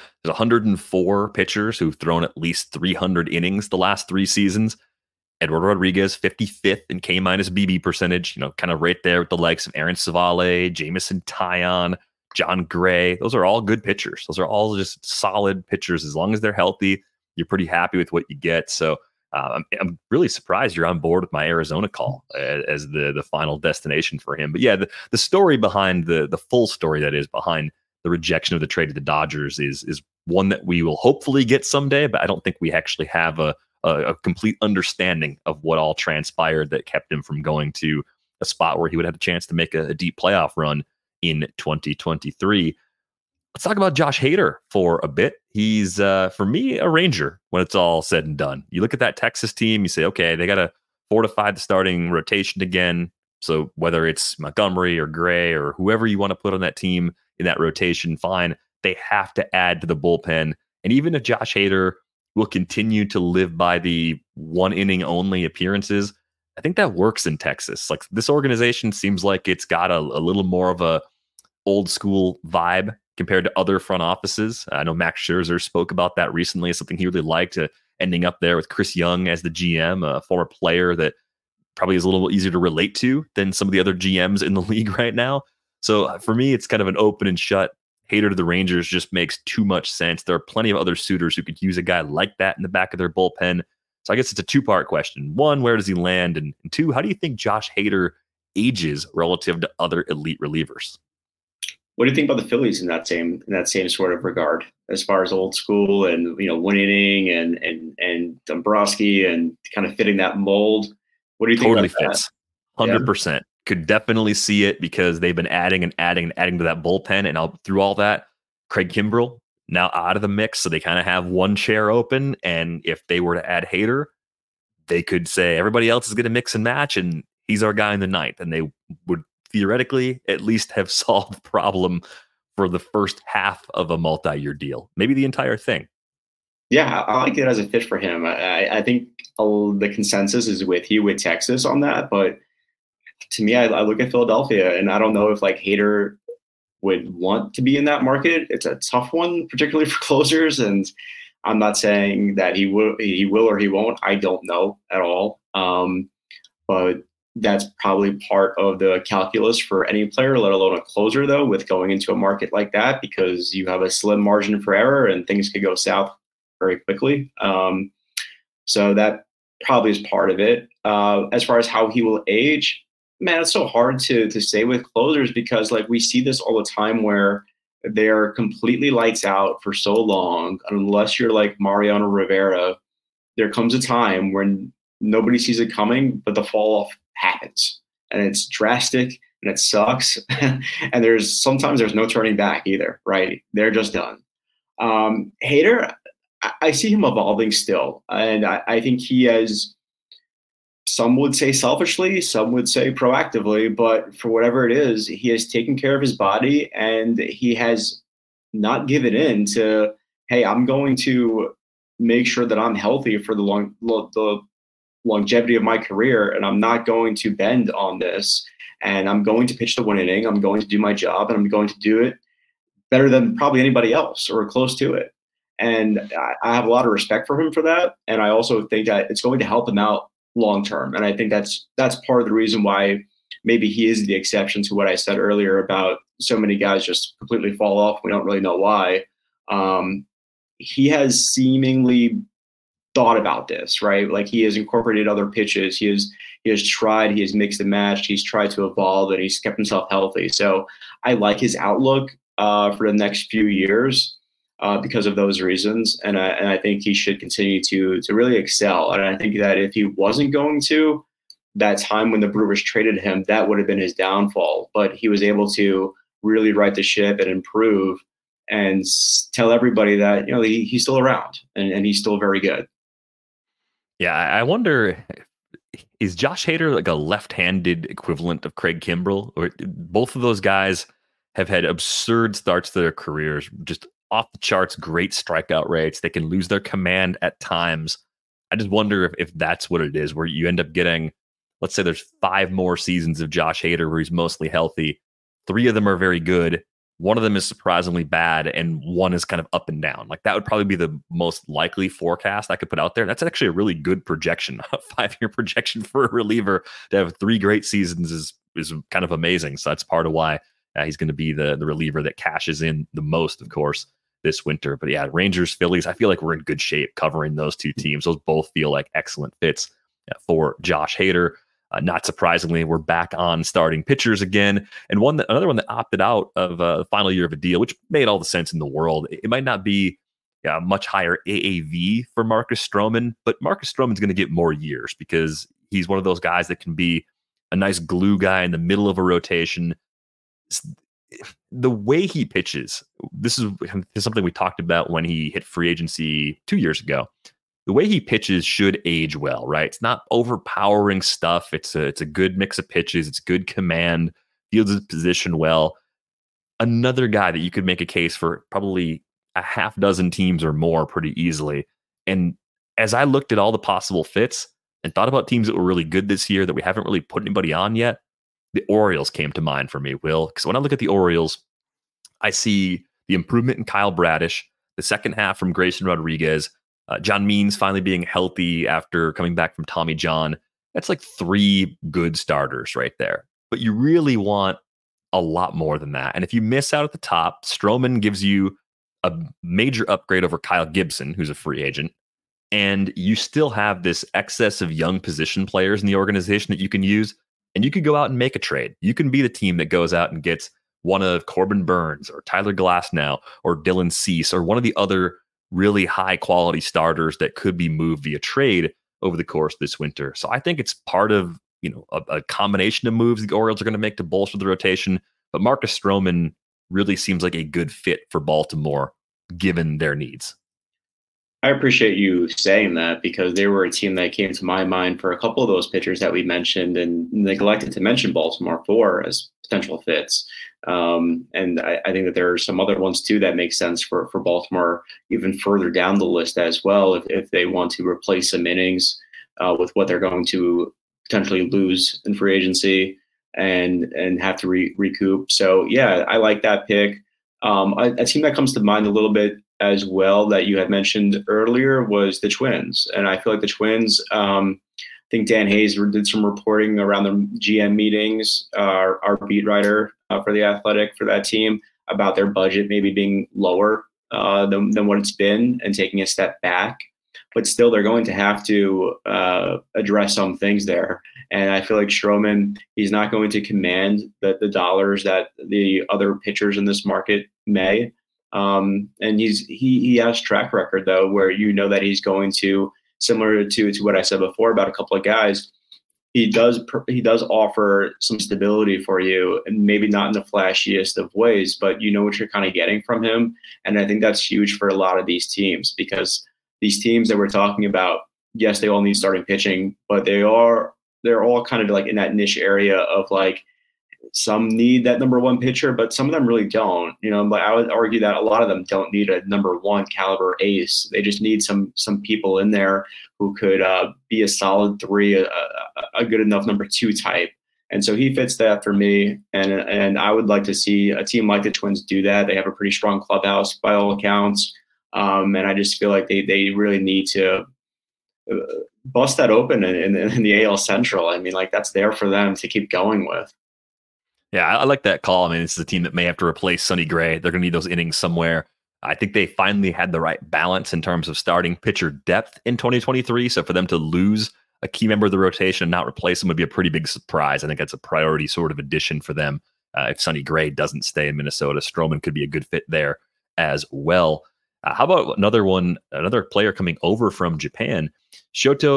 104 pitchers who've thrown at least 300 innings the last 3 seasons. Eduardo Rodriguez, 55th in K-minus BB percentage, kind of right there with the likes of Aaron Savale, Jameson Taillon, John Gray. Those are all good pitchers. Those are all just solid pitchers. As long as they're healthy, you're pretty happy with what you get. So I'm really surprised you're on board with my Arizona call as the final destination for him. But yeah, the story behind the full story that is behind the rejection of the trade to the Dodgers is one that we will hopefully get someday, but I don't think we actually have a complete understanding of what all transpired that kept him from going to a spot where he would have a chance to make a deep playoff run in 2023. Let's talk about Josh Hader for a bit. He's, for me, a Ranger when it's all said and done. You look at that Texas team, you say, okay, they got to fortify the starting rotation again. So whether it's Montgomery or Gray or whoever you want to put on that team in that rotation, fine. They have to add to the bullpen. And even if Josh Hader will continue to live by the 1 inning only appearances, I think that works in Texas. Like, this organization seems like it's got a little more of a old school vibe compared to other front offices. I know Max Scherzer spoke about that recently as something he really liked, ending up there with Chris Young as the GM, a former player that probably is a little easier to relate to than some of the other GMs in the league right now. So for me, it's kind of an open and shut. Hader to the Rangers just makes too much sense. There are plenty of other suitors who could use a guy like that in the back of their bullpen. So I guess it's a 2-part question. 1, where does he land? And 2, how do you think Josh Hader ages relative to other elite relievers? What do you think about the Phillies in that same sort of regard, as far as old school and 1 inning and Dombrowski and kind of fitting that mold? What do you think? Totally about fits. 100%. Yeah. Could definitely see it because they've been adding to that bullpen, and through all that, Craig Kimbrell now out of the mix, so they kind of have one chair open. And if they were to add Hader, they could say everybody else is going to mix and match, and he's our guy in the 9th, and they would theoretically at least have solved the problem for the first half of a multi-year deal, maybe the entire thing. Yeah, I like it as a fit for him. I think the consensus is with you with Texas on that, but to me, I look at Philadelphia, and I don't know if Hader would want to be in that market. It's a tough one, particularly for closers, and I'm not saying that he will or he won't. I don't know at all. But that's probably part of the calculus for any player, let alone a closer, though, with going into a market like that, because you have a slim margin for error and things could go south very quickly. So that probably is part of it. As far as how he will age, man, it's so hard to say with closers, because we see this all the time where they're completely lights out for so long. Unless you're like Mariano Rivera, there comes a time when nobody sees it coming, but the fall off happens, and it's drastic and it sucks. And sometimes there's no turning back either, right? They're just done. Hader, I see him evolving still. And I think he has, some would say selfishly, some would say proactively, but for whatever it is, he has taken care of his body, and he has not given in to, hey, I'm going to make sure that I'm healthy for the longevity of my career, and I'm not going to bend on this, and I'm going to pitch the 1 inning. I'm going to do my job, and I'm going to do it better than probably anybody else or close to it. And I have a lot of respect for him for that. And I also think that it's going to help him out long term. And I think that's part of the reason why maybe he is the exception to what I said earlier about so many guys just completely fall off. We don't really know why. He has seemingly thought about this, right? He has incorporated other pitches. He has tried, he has mixed and matched. He's tried to evolve, and he's kept himself healthy. So I like his outlook for the next few years because of those reasons. And I think he should continue to really excel. And I think that if he wasn't going to, that time when the Brewers traded him, that would have been his downfall. But he was able to really right the ship and improve and tell everybody that, he's still around and he's still very good. Yeah, I wonder, is Josh Hader like a left-handed equivalent of Craig Kimbrell? Or both of those guys have had absurd starts to their careers, just off the charts, great strikeout rates. They can lose their command at times. I just wonder if that's what it is, where you end up getting, let's say there's 5 more seasons of Josh Hader where he's mostly healthy. 3 of them are very good. 1 of them is surprisingly bad, and 1 is kind of up and down. Like that would probably be the most likely forecast I could put out there. That's actually a really good projection, a 5-year projection for a reliever to have 3 great seasons is kind of amazing. So that's part of why he's going to be the reliever that cashes in the most, of course, this winter. But yeah, Rangers, Phillies, I feel like we're in good shape covering those 2 teams. Those both feel like excellent fits for Josh Hader. Not surprisingly, we're back on starting pitchers again. And another one that opted out of the final year of a deal, which made all the sense in the world. It might not be a much higher AAV for Marcus Stroman, but Marcus Stroman's going to get more years because he's one of those guys that can be a nice glue guy in the middle of a rotation. The way he pitches, this is something we talked about when he hit free agency 2 years ago. The way he pitches should age well, right? It's not overpowering stuff. It's a good mix of pitches. It's good command, fields his position well. Another guy that you could make a case for probably a half dozen teams or more pretty easily. And as I looked at all the possible fits and thought about teams that were really good this year that we haven't really put anybody on yet, the Orioles came to mind for me, Will. Because when I look at the Orioles, I see the improvement in Kyle Bradish, the second half from Grayson Rodriguez, John Means finally being healthy after coming back from Tommy John. That's like 3 good starters right there. But you really want a lot more than that. And if you miss out at the top, Stroman gives you a major upgrade over Kyle Gibson, who's a free agent. And you still have this excess of young position players in the organization that you can use. And you could go out and make a trade. You can be the team that goes out and gets one of Corbin Burns or Tyler Glasnow or Dylan Cease or one of the other really high quality starters that could be moved via trade over the course of this winter. So I think it's part of, a combination of moves the Orioles are going to make to bolster the rotation. But Marcus Stroman really seems like a good fit for Baltimore, given their needs. I appreciate you saying that because they were a team that came to my mind for a couple of those pitchers that we mentioned and neglected to mention Baltimore for as potential fits. And I think that there are some other ones too that make sense for Baltimore even further down the list as well if they want to replace some innings with what they're going to potentially lose in free agency and have to recoup. So yeah, I like that pick. A team that comes to mind a little bit as well that you had mentioned earlier was the Twins. And I feel like the Twins, I think Dan Hayes did some reporting around the GM meetings, our beat writer for The Athletic for that team, about their budget maybe being lower than what it's been and taking a step back. But still, they're going to have to address some things there. And I feel like Stroman, he's not going to command the dollars that the other pitchers in this market may. And he has track record, though, where that he's going to, similar to what I said before about a couple of guys, he does offer some stability for you, and maybe not in the flashiest of ways, but you know what you're kind of getting from him. And I think that's huge for a lot of these teams, because these teams that we're talking about, yes, they all need starting pitching, but they're all kind of like in that niche area of like, some need that number 1 pitcher, but some of them really don't. But I would argue that a lot of them don't need a number 1 caliber ace. They just need some people in there who could be a solid 3, a good enough number 2 type. And so he fits that for me. And I would like to see a team like the Twins do that. They have a pretty strong clubhouse by all accounts. And I just feel like they really need to bust that open in the AL Central. I mean, like, that's there for them to keep going with. Yeah, I like that call. I mean, this is a team that may have to replace Sonny Gray. They're going to need those innings somewhere. I think they finally had the right balance in terms of starting pitcher depth in 2023. So for them to lose a key member of the rotation and not replace him would be a pretty big surprise. I think that's a priority sort of addition for them. If Sonny Gray doesn't stay in Minnesota, Stroman could be a good fit there as well. How about another player coming over from Japan? Shoto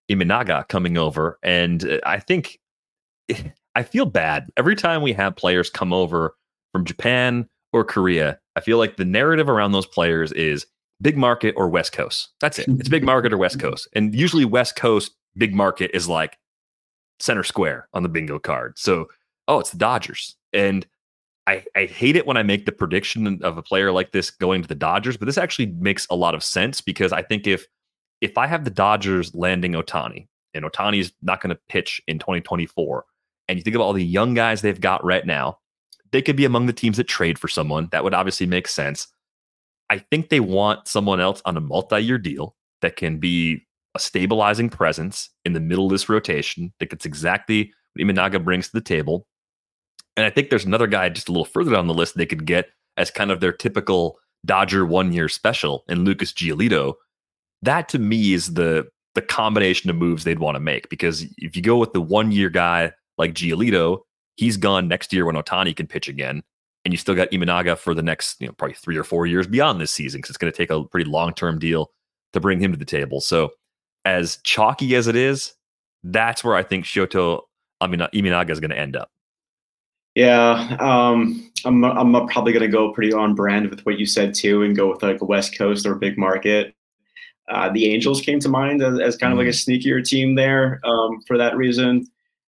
Imanaga coming over. And I think I feel bad every time we have players come over from Japan or Korea. I feel like the narrative around those players is big market or West Coast. That's it. It's big market or West Coast. And usually West Coast big market is like center square on the bingo card. So, it's the Dodgers. And I hate it when I make the prediction of a player like this going to the Dodgers, but this actually makes a lot of sense because I think if I have the Dodgers landing Ohtani, and Ohtani's not going to pitch in 2024, and you think about all the young guys they've got right now, they could be among the teams that trade for someone. That would obviously make sense. I think they want someone else on a multi-year deal that can be a stabilizing presence in the middle of this rotation. I think it's exactly what Imanaga brings to the table. And I think there's another guy just a little further down the list they could get as kind of their typical Dodger 1-year special in Lucas Giolito. That to me is the combination of moves they'd want to make, because if you go with the 1-year guy like Giolito, he's gone next year when Ohtani can pitch again. And you still got Imanaga for the next, probably 3 or 4 years beyond this season, because it's going to take a pretty long-term deal to bring him to the table. So as chalky as it is, that's where I think Imanaga is going to end up. Yeah, I'm probably going to go pretty on brand with what you said too, and go with like a West Coast or big market. The Angels came to mind as kind of like a sneakier team there for that reason.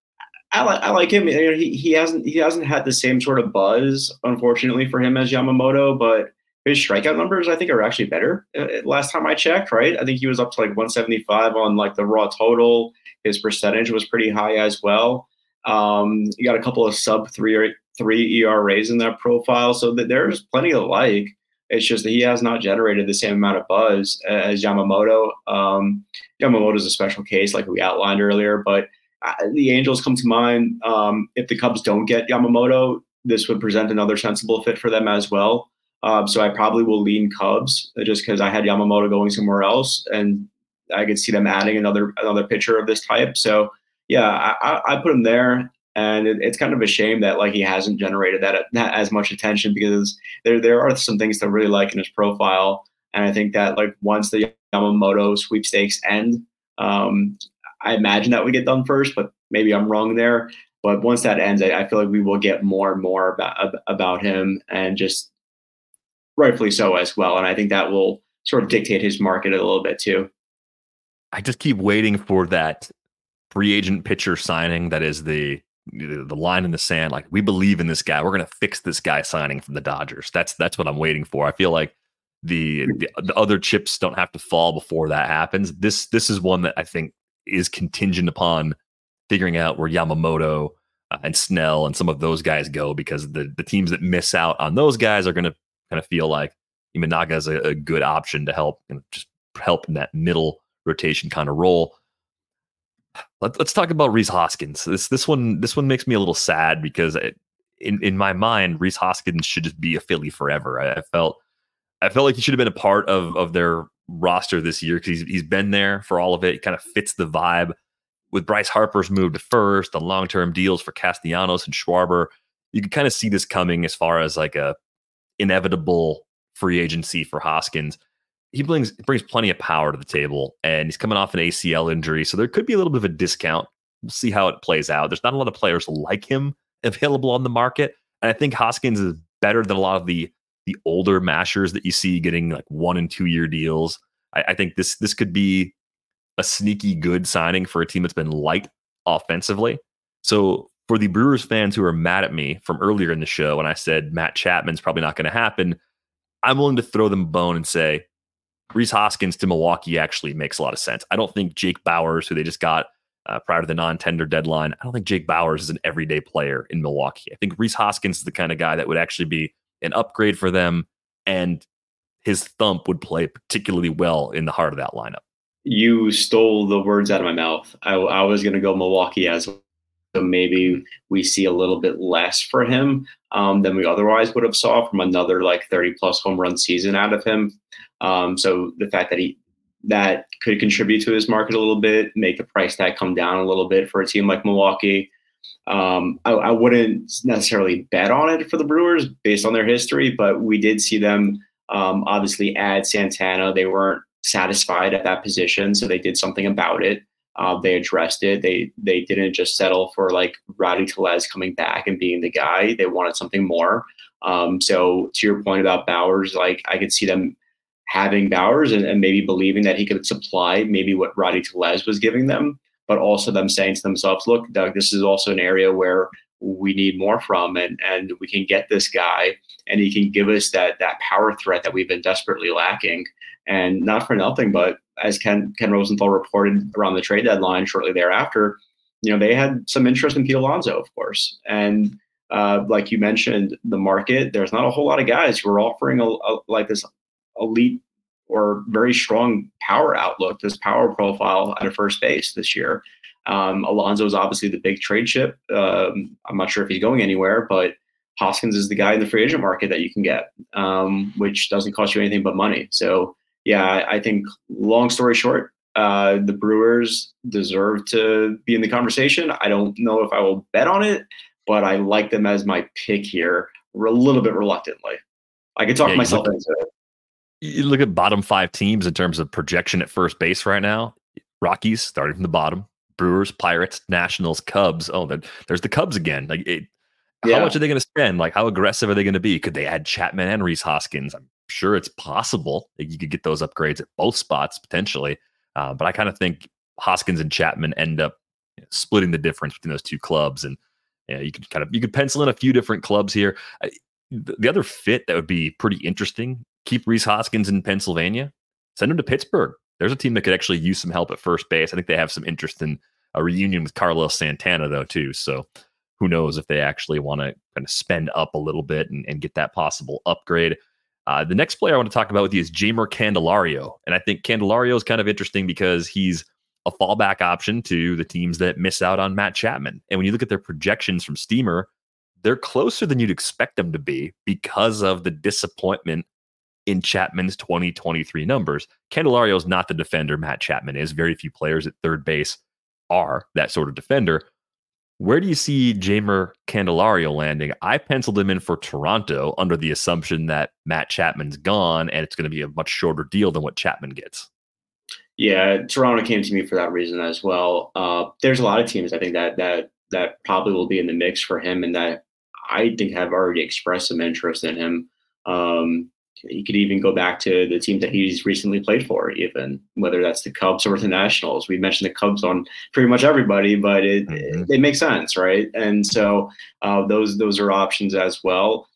I like him. He hasn't had the same sort of buzz, unfortunately, for him as Yamamoto, but his strikeout numbers I think are actually better. Last time I checked, right? I think he was up to like 175 on like the raw total. His percentage was pretty high as well. You got a couple of sub 3 ERAs in that profile, so that there's plenty to like. It's just that he has not generated the same amount of buzz as Yamamoto. Yamamoto is a special case, like we outlined earlier, but the Angels come to mind. If the Cubs don't get Yamamoto, this would present another sensible fit for them as well. So I probably will lean Cubs just because I had Yamamoto going somewhere else, and I could see them adding another pitcher of this type. So yeah, I put him there. And it's kind of a shame that like he hasn't generated that as much attention, because there are some things to really like in his profile. And I think that like once the Yamamoto sweepstakes end, I imagine that would get done first, but maybe I'm wrong there. But once that ends, I feel like we will get more and more about him, and just rightfully so as well. And I think that will sort of dictate his market a little bit too. I just keep waiting for that free agent pitcher signing that is the line in the sand, like, we believe in this guy, we're going to fix this guy signing from the Dodgers. That's what I'm waiting for. I feel like the other chips don't have to fall before that happens. This is one that I think is contingent upon figuring out where Yamamoto and Snell and some of those guys go, because the teams that miss out on those guys are going to kind of feel like Imanaga is a good option to help, just help in that middle rotation kind of role. Let's talk about Rhys Hoskins. This one makes me a little sad, because in my mind, Rhys Hoskins should just be a Philly forever. I felt like he should have been a part of their roster this year, because he's been there for all of it. He kind of fits the vibe. With Bryce Harper's move to first, the long-term deals for Castellanos and Schwarber, you can kind of see this coming as far as like a inevitable free agency for Hoskins. He brings plenty of power to the table, and he's coming off an ACL injury, so there could be a little bit of a discount. We'll see how it plays out. There's not a lot of players like him available on the market, and I think Hoskins is better than a lot of the older mashers that you see getting like 1 and 2 year deals. I think this could be a sneaky good signing for a team that's been light offensively. So for the Brewers fans who are mad at me from earlier in the show when I said Matt Chapman's probably not going to happen, I'm willing to throw them a bone and say Rhys Hoskins to Milwaukee actually makes a lot of sense. I don't think Jake Bauers, who they just got prior to the non-tender deadline, I don't think Jake Bauers is an everyday player in Milwaukee. I think Rhys Hoskins is the kind of guy that would actually be an upgrade for them, and his thump would play particularly well in the heart of that lineup. You stole the words out of my mouth. I was going to go Milwaukee as well. So maybe we see a little bit less for him than we otherwise would have saw from another like 30-plus home run season out of him. So the fact that that could contribute to his market a little bit, make the price tag come down a little bit for a team like Milwaukee. I wouldn't necessarily bet on it for the Brewers based on their history, but we did see them obviously add Santana. They weren't satisfied at that position, so they did something about it. They addressed it. They didn't just settle for like Rowdy Tellez coming back and being the guy. They wanted something more. So to your point about Bowers, like I could see them having Bowers and maybe believing that he could supply maybe what Rowdy Tellez was giving them, but also them saying to themselves, look, Doug, this is also an area where we need more from, and we can get this guy and he can give us that power threat that we've been desperately lacking. And not for nothing, but as Ken Rosenthal reported around the trade deadline shortly thereafter, they had some interest in Pete Alonso, of course. And like you mentioned, the market, there's not a whole lot of guys who are offering like this elite or very strong power outlook, this power profile at a first base this year. Alonso is obviously the big trade chip. I'm not sure if he's going anywhere, but Hoskins is the guy in the free agent market that you can get, which doesn't cost you anything but money. So, yeah, I think long story short, the Brewers deserve to be in the conversation. I don't know if I will bet on it, but I like them as my pick here a little bit reluctantly. I can talk myself into it. You look at bottom 5 teams in terms of projection at first base right now. Rockies starting from the bottom. Brewers, Pirates, Nationals, Cubs. Oh, there's the Cubs again. How much are they going to spend? Like, how aggressive are they going to be? Could they add Chapman and Rhys Hoskins? I'm sure it's possible that you could get those upgrades at both spots potentially. But I kind of think Hoskins and Chapman end up splitting the difference between those two clubs. And you could pencil in a few different clubs here. The other fit that would be pretty interesting, keep Rhys Hoskins in Pennsylvania, send him to Pittsburgh. There's a team that could actually use some help at first base. I think they have some interest in a reunion with Carlos Santana, though, too. So who knows if they actually want to kind of spend up a little bit and get that possible upgrade. The next player I want to talk about with you is Jeimer Candelario. And I think Candelario is kind of interesting because he's a fallback option to the teams that miss out on Matt Chapman. And when you look at their projections from Steamer, they're closer than you'd expect them to be because of the disappointment in Chapman's 2023 numbers. Candelario is not the defender Matt Chapman is. Very few players at third base are that sort of defender. Where do you see Jeimer Candelario landing? I penciled him in for Toronto under the assumption that Matt Chapman's gone and it's going to be a much shorter deal than what Chapman gets. Yeah, Toronto came to me for that reason as well. There's a lot of teams I think that probably will be in the mix for him and that I think have already expressed some interest in him. You could even go back to the team that he's recently played for, even whether that's the Cubs or the Nationals. We mentioned the Cubs on pretty much everybody, but they make sense, right? And so those are options as well.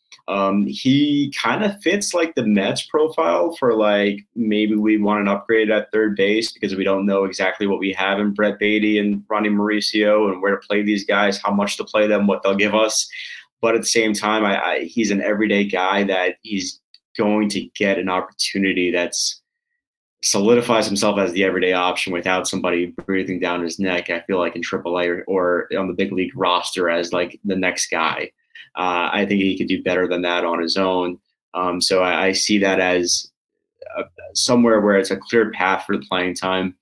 He kind of fits like the Mets profile for like maybe we want an upgrade at third base because we don't know exactly what we have in Brett Baty and Ronnie Mauricio and where to play these guys, how much to play them, what they'll give us. But at the same time, he's an everyday guy that he's going to get an opportunity that's solidifies himself as the everyday option without somebody breathing down his neck. I feel like in AAA or on the big league roster as like the next guy. I think he could do better than that on his own. So I see that as somewhere where it's a clear path for the playing time.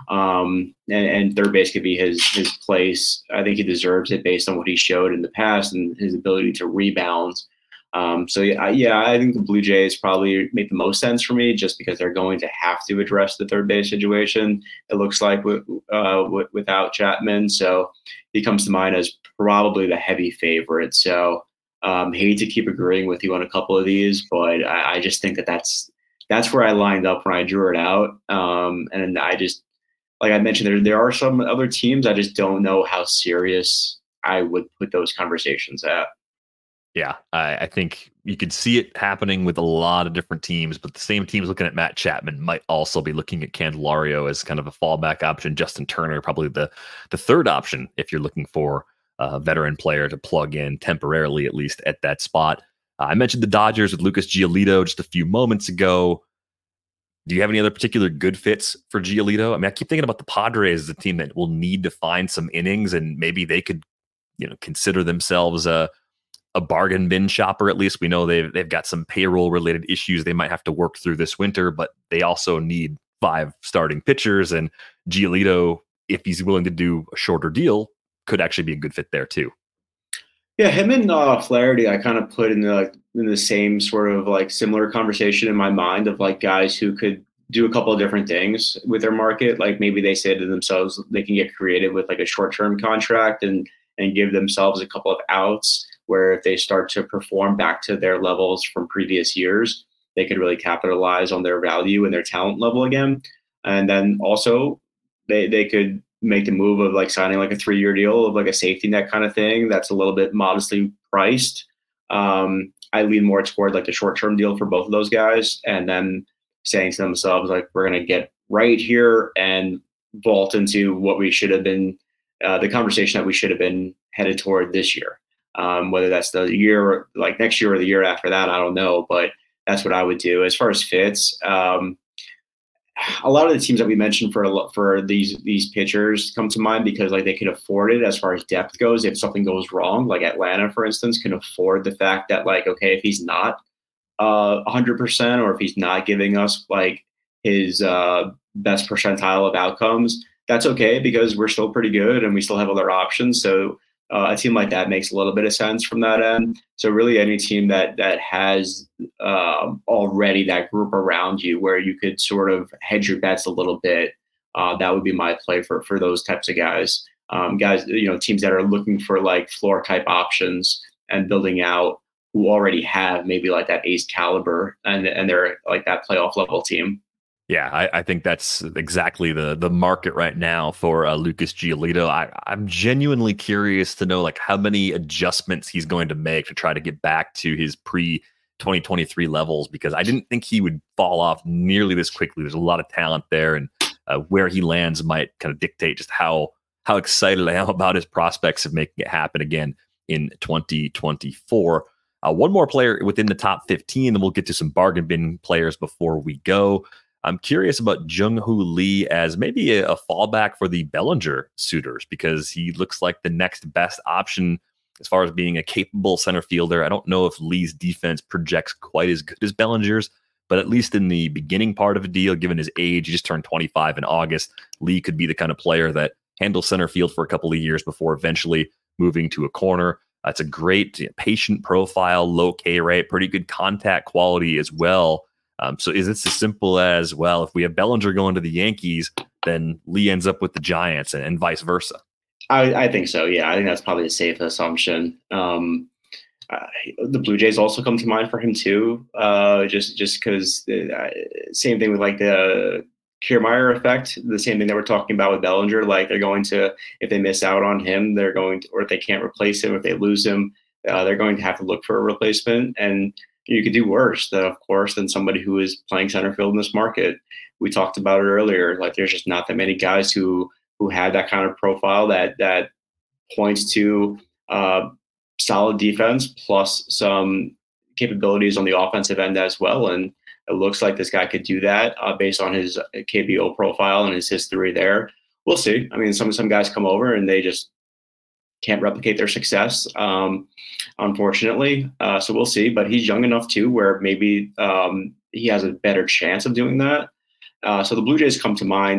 And third base could be his place. I think he deserves it based on what he showed in the past and his ability to rebound. So I think the Blue Jays probably make the most sense for me just because they're going to have to address the third base situation. It looks like without Chapman. So he comes to mind as probably the heavy favorite. So hate to keep agreeing with you on a couple of these, but I just think that's where I lined up when I drew it out. And I just, like I mentioned, there are some other teams. I just don't know how serious I would put those conversations at. Yeah, I think you could see it happening with a lot of different teams, but the same teams looking at Matt Chapman might also be looking at Candelario as kind of a fallback option. Justin Turner, probably the third option if you're looking for a veteran player to plug in temporarily, at least at that spot. I mentioned the Dodgers with Lucas Giolito just a few moments ago. Do you have any other particular good fits for Giolito? I mean, I keep thinking about the Padres as a team that will need to find some innings, and maybe they could, consider themselves a bargain bin shopper. At least we know they've got some payroll related issues they might have to work through this winter, but they also need 5 starting pitchers, and Giolito, if he's willing to do a shorter deal, could actually be a good fit there too. Yeah, him and Flaherty, I kind of put in the same sort of like similar conversation in my mind of like guys who could do a couple of different things with their market. Like maybe they say to themselves, they can get creative with like a short-term contract and give themselves a couple of outs where if they start to perform back to their levels from previous years, they could really capitalize on their value and their talent level again. And then also they could make the move of like signing like a 3-year deal of like a safety net kind of thing. That's a little bit modestly priced. I lean more toward like the short-term deal for both of those guys, and then saying to themselves, like, we're going to get right here and vault into what we should have been, the conversation that we should have been headed toward this year. Whether that's the year, like next year or the year after that, I don't know, but that's what I would do. As far as fits, a lot of the teams that we mentioned for these pitchers come to mind because like they can afford it as far as depth goes. If something goes wrong, like Atlanta, for instance, can afford the fact that like, okay, if he's not 100% or if he's not giving us like his best percentile of outcomes, that's okay because we're still pretty good and we still have other options. So a team like that makes a little bit of sense from that end. So really any team that has already that group around you where you could sort of hedge your bets a little bit, that would be my play for those types of guys. Guys, teams that are looking for like floor type options and building out who already have maybe like that ace caliber and they're like that playoff level team. Yeah, I think that's exactly the market right now for Lucas Giolito. I'm genuinely curious to know like how many adjustments he's going to make to try to get back to his pre-2023 levels, because I didn't think he would fall off nearly this quickly. There's a lot of talent there, and where he lands might kind of dictate just how excited I am about his prospects of making it happen again in 2024. One more player within the top 15, and we'll get to some bargain bin players before we go. I'm curious about Jung-Hoo Lee as maybe a fallback for the Bellinger suitors, because he looks like the next best option as far as being a capable center fielder. I don't know if Lee's defense projects quite as good as Bellinger's, but at least in the beginning part of a deal, given his age, he just turned 25 in August, Lee could be the kind of player that handles center field for a couple of years before eventually moving to a corner. It's a great patient profile, low K rate, pretty good contact quality as well. So is it as simple as, well, if we have Bellinger going to the Yankees, then Lee ends up with the Giants and vice versa? I think so. Yeah, I think that's probably a safe assumption. The Blue Jays also come to mind for him too. Just because same thing with like the Kiermaier effect, the same thing that we're talking about with Bellinger. Like they're going to, if they miss out on him, they're going to, or if they can't replace him, if they lose him, they're going to have to look for a replacement. And you could do worse, of course, than somebody who is playing center field in this market. We talked about it earlier. Like there's just not that many guys who had that kind of profile that points to solid defense plus some capabilities on the offensive end as well. And it looks like this guy could do that based on his KBO profile and his history there. We'll see. I mean, some guys come over and they just can't replicate their success, unfortunately. So we'll see. But he's young enough too, where maybe he has a better chance of doing that. So the Blue Jays come to mind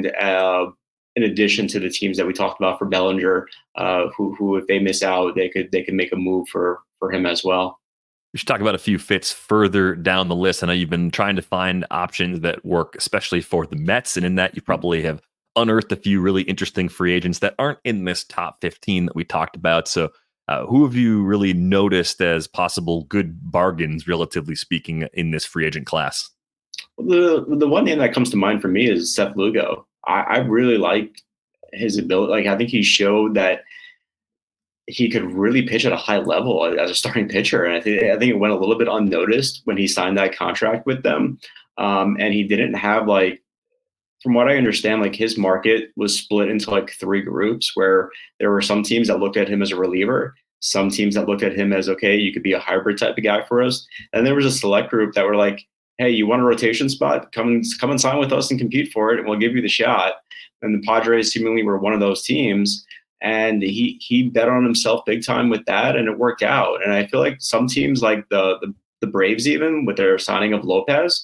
in addition to the teams that we talked about for Bellinger, who if they miss out, they could make a move for him as well. We should talk about a few fits further down the list. I know you've been trying to find options that work, especially for the Mets, and in that you probably have unearthed a few really interesting free agents that aren't in this top 15 that we talked about. So who have you really noticed as possible good bargains, relatively speaking, in this free agent class? The one name that comes to mind for me is Seth Lugo. I really like his ability. Like, I think he showed that he could really pitch at a high level as a starting pitcher. And I think it went a little bit unnoticed when he signed that contract with them. And he didn't have, like, from what I understand, like his market was split into like 3 groups where there were some teams that looked at him as a reliever, some teams that looked at him as, okay, you could be a hybrid type of guy for us. And there was a select group that were like, hey, you want a rotation spot? Come and sign with us and compete for it, and we'll give you the shot. And the Padres seemingly were one of those teams. And he bet on himself big time with that, and it worked out. And I feel like some teams, like the Braves, even with their signing of Lopez,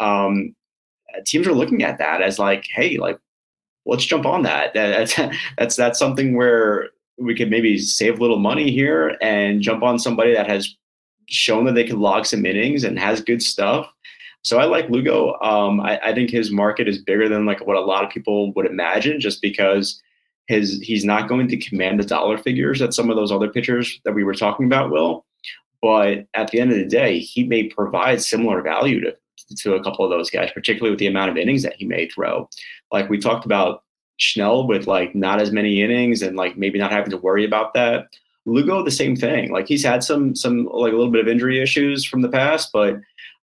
teams are looking at that as like, hey, like, let's jump on that. That's something where we could maybe save a little money here and jump on somebody that has shown that they can log some innings and has good stuff. So I like Lugo. I think his market is bigger than like what a lot of people would imagine, just because he's not going to command the dollar figures that some of those other pitchers that we were talking about will. But at the end of the day, he may provide similar value to a couple of those guys, particularly with the amount of innings that he may throw. Like we talked about Schnell with like not as many innings and like maybe not having to worry about that. Lugo, the same thing. Like he's had some like a little bit of injury issues from the past, but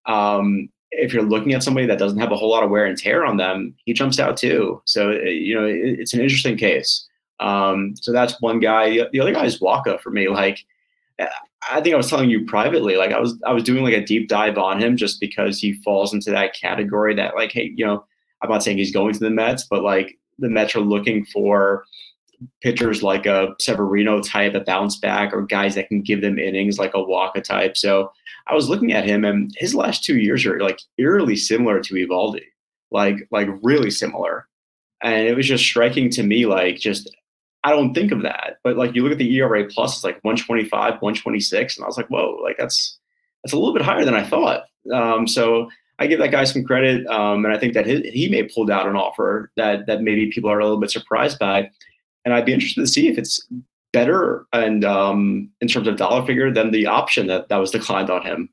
if you're looking at somebody that doesn't have a whole lot of wear and tear on them, he jumps out too. So, it's an interesting case. So that's one guy. The other guy is Wacha for me. Like, I think I was telling you privately, like I was doing like a deep dive on him just because he falls into that category that like, hey, I'm not saying he's going to the Mets, but like the Mets are looking for pitchers like a Severino type, a bounce back, or guys that can give them innings like a Wacha type. So I was looking at him, and his last 2 years are like eerily similar to Eovaldi, like really similar. And it was just striking to me, like just I don't think of that, but like you look at the ERA plus, it's like 125, 126, and I was like, whoa, like that's a little bit higher than I thought. So I give that guy some credit, and I think that he may pull out an offer that maybe people are a little bit surprised by. And I'd be interested to see if it's better and in terms of dollar figure than the option that was declined on him.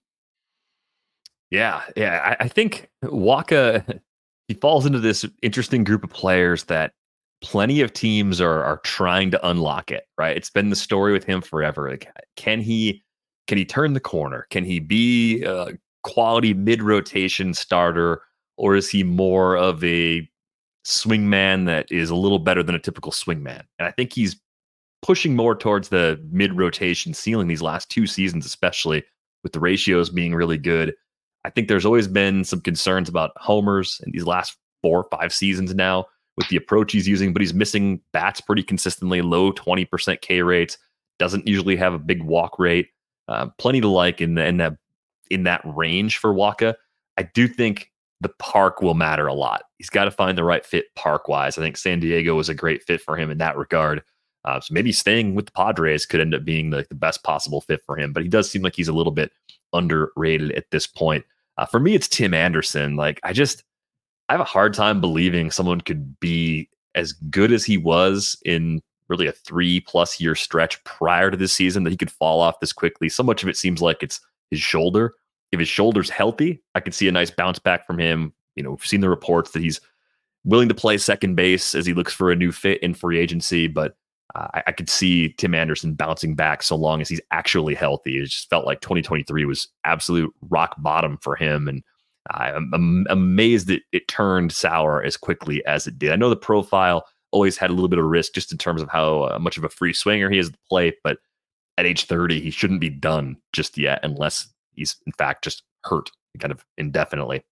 Yeah. I think Wacha, he falls into this interesting group of players that plenty of teams are trying to unlock it, right? It's been the story with him forever. Like, can he turn the corner? Can he be a quality mid-rotation starter, or is he more of a swingman that is a little better than a typical swingman? And I think he's pushing more towards the mid-rotation ceiling these last 2 seasons, especially with the ratios being really good. I think there's always been some concerns about homers in these last 4 or 5 seasons now with the approach he's using, but he's missing bats pretty consistently, low 20% K rates, doesn't usually have a big walk rate. Plenty to like in that range for Wacha. I do think the park will matter a lot. He's got to find the right fit park-wise. I think San Diego was a great fit for him in that regard. So maybe staying with the Padres could end up being the best possible fit for him. But he does seem like he's a little bit underrated at this point. For me, it's Tim Anderson. Like I have a hard time believing someone could be as good as he was in really a 3+ year stretch prior to this season, that he could fall off this quickly. So much of it seems like it's his shoulder. If his shoulder's healthy, I could see a nice bounce back from him. We've seen the reports that he's willing to play second base as he looks for a new fit in free agency, but I could see Tim Anderson bouncing back so long as he's actually healthy. It just felt like 2023 was absolute rock bottom for him, and I'm amazed that it turned sour as quickly as it did. I know the profile always had a little bit of risk just in terms of how much of a free swinger he is at the plate, but at age 30, he shouldn't be done just yet unless he's in fact just hurt kind of indefinitely.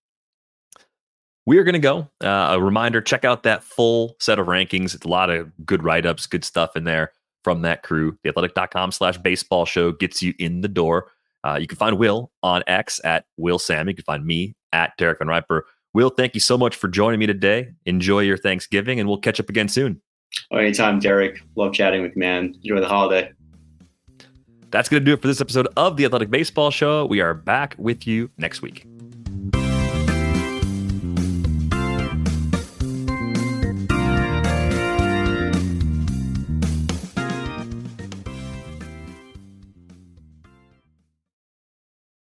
We are going to go. A reminder, check out that full set of rankings. It's a lot of good write-ups, good stuff in there from that crew. TheAthletic.com/baseball show gets you in the door. You can find Will on X at Will Sam. You can find me at Derek Van Riper. Will, thank you so much for joining me today. Enjoy your Thanksgiving, and we'll catch up again soon. Anytime, Derek. Love chatting with you, man. Enjoy the holiday. That's going to do it for this episode of The Athletic Baseball Show. We are back with you next week.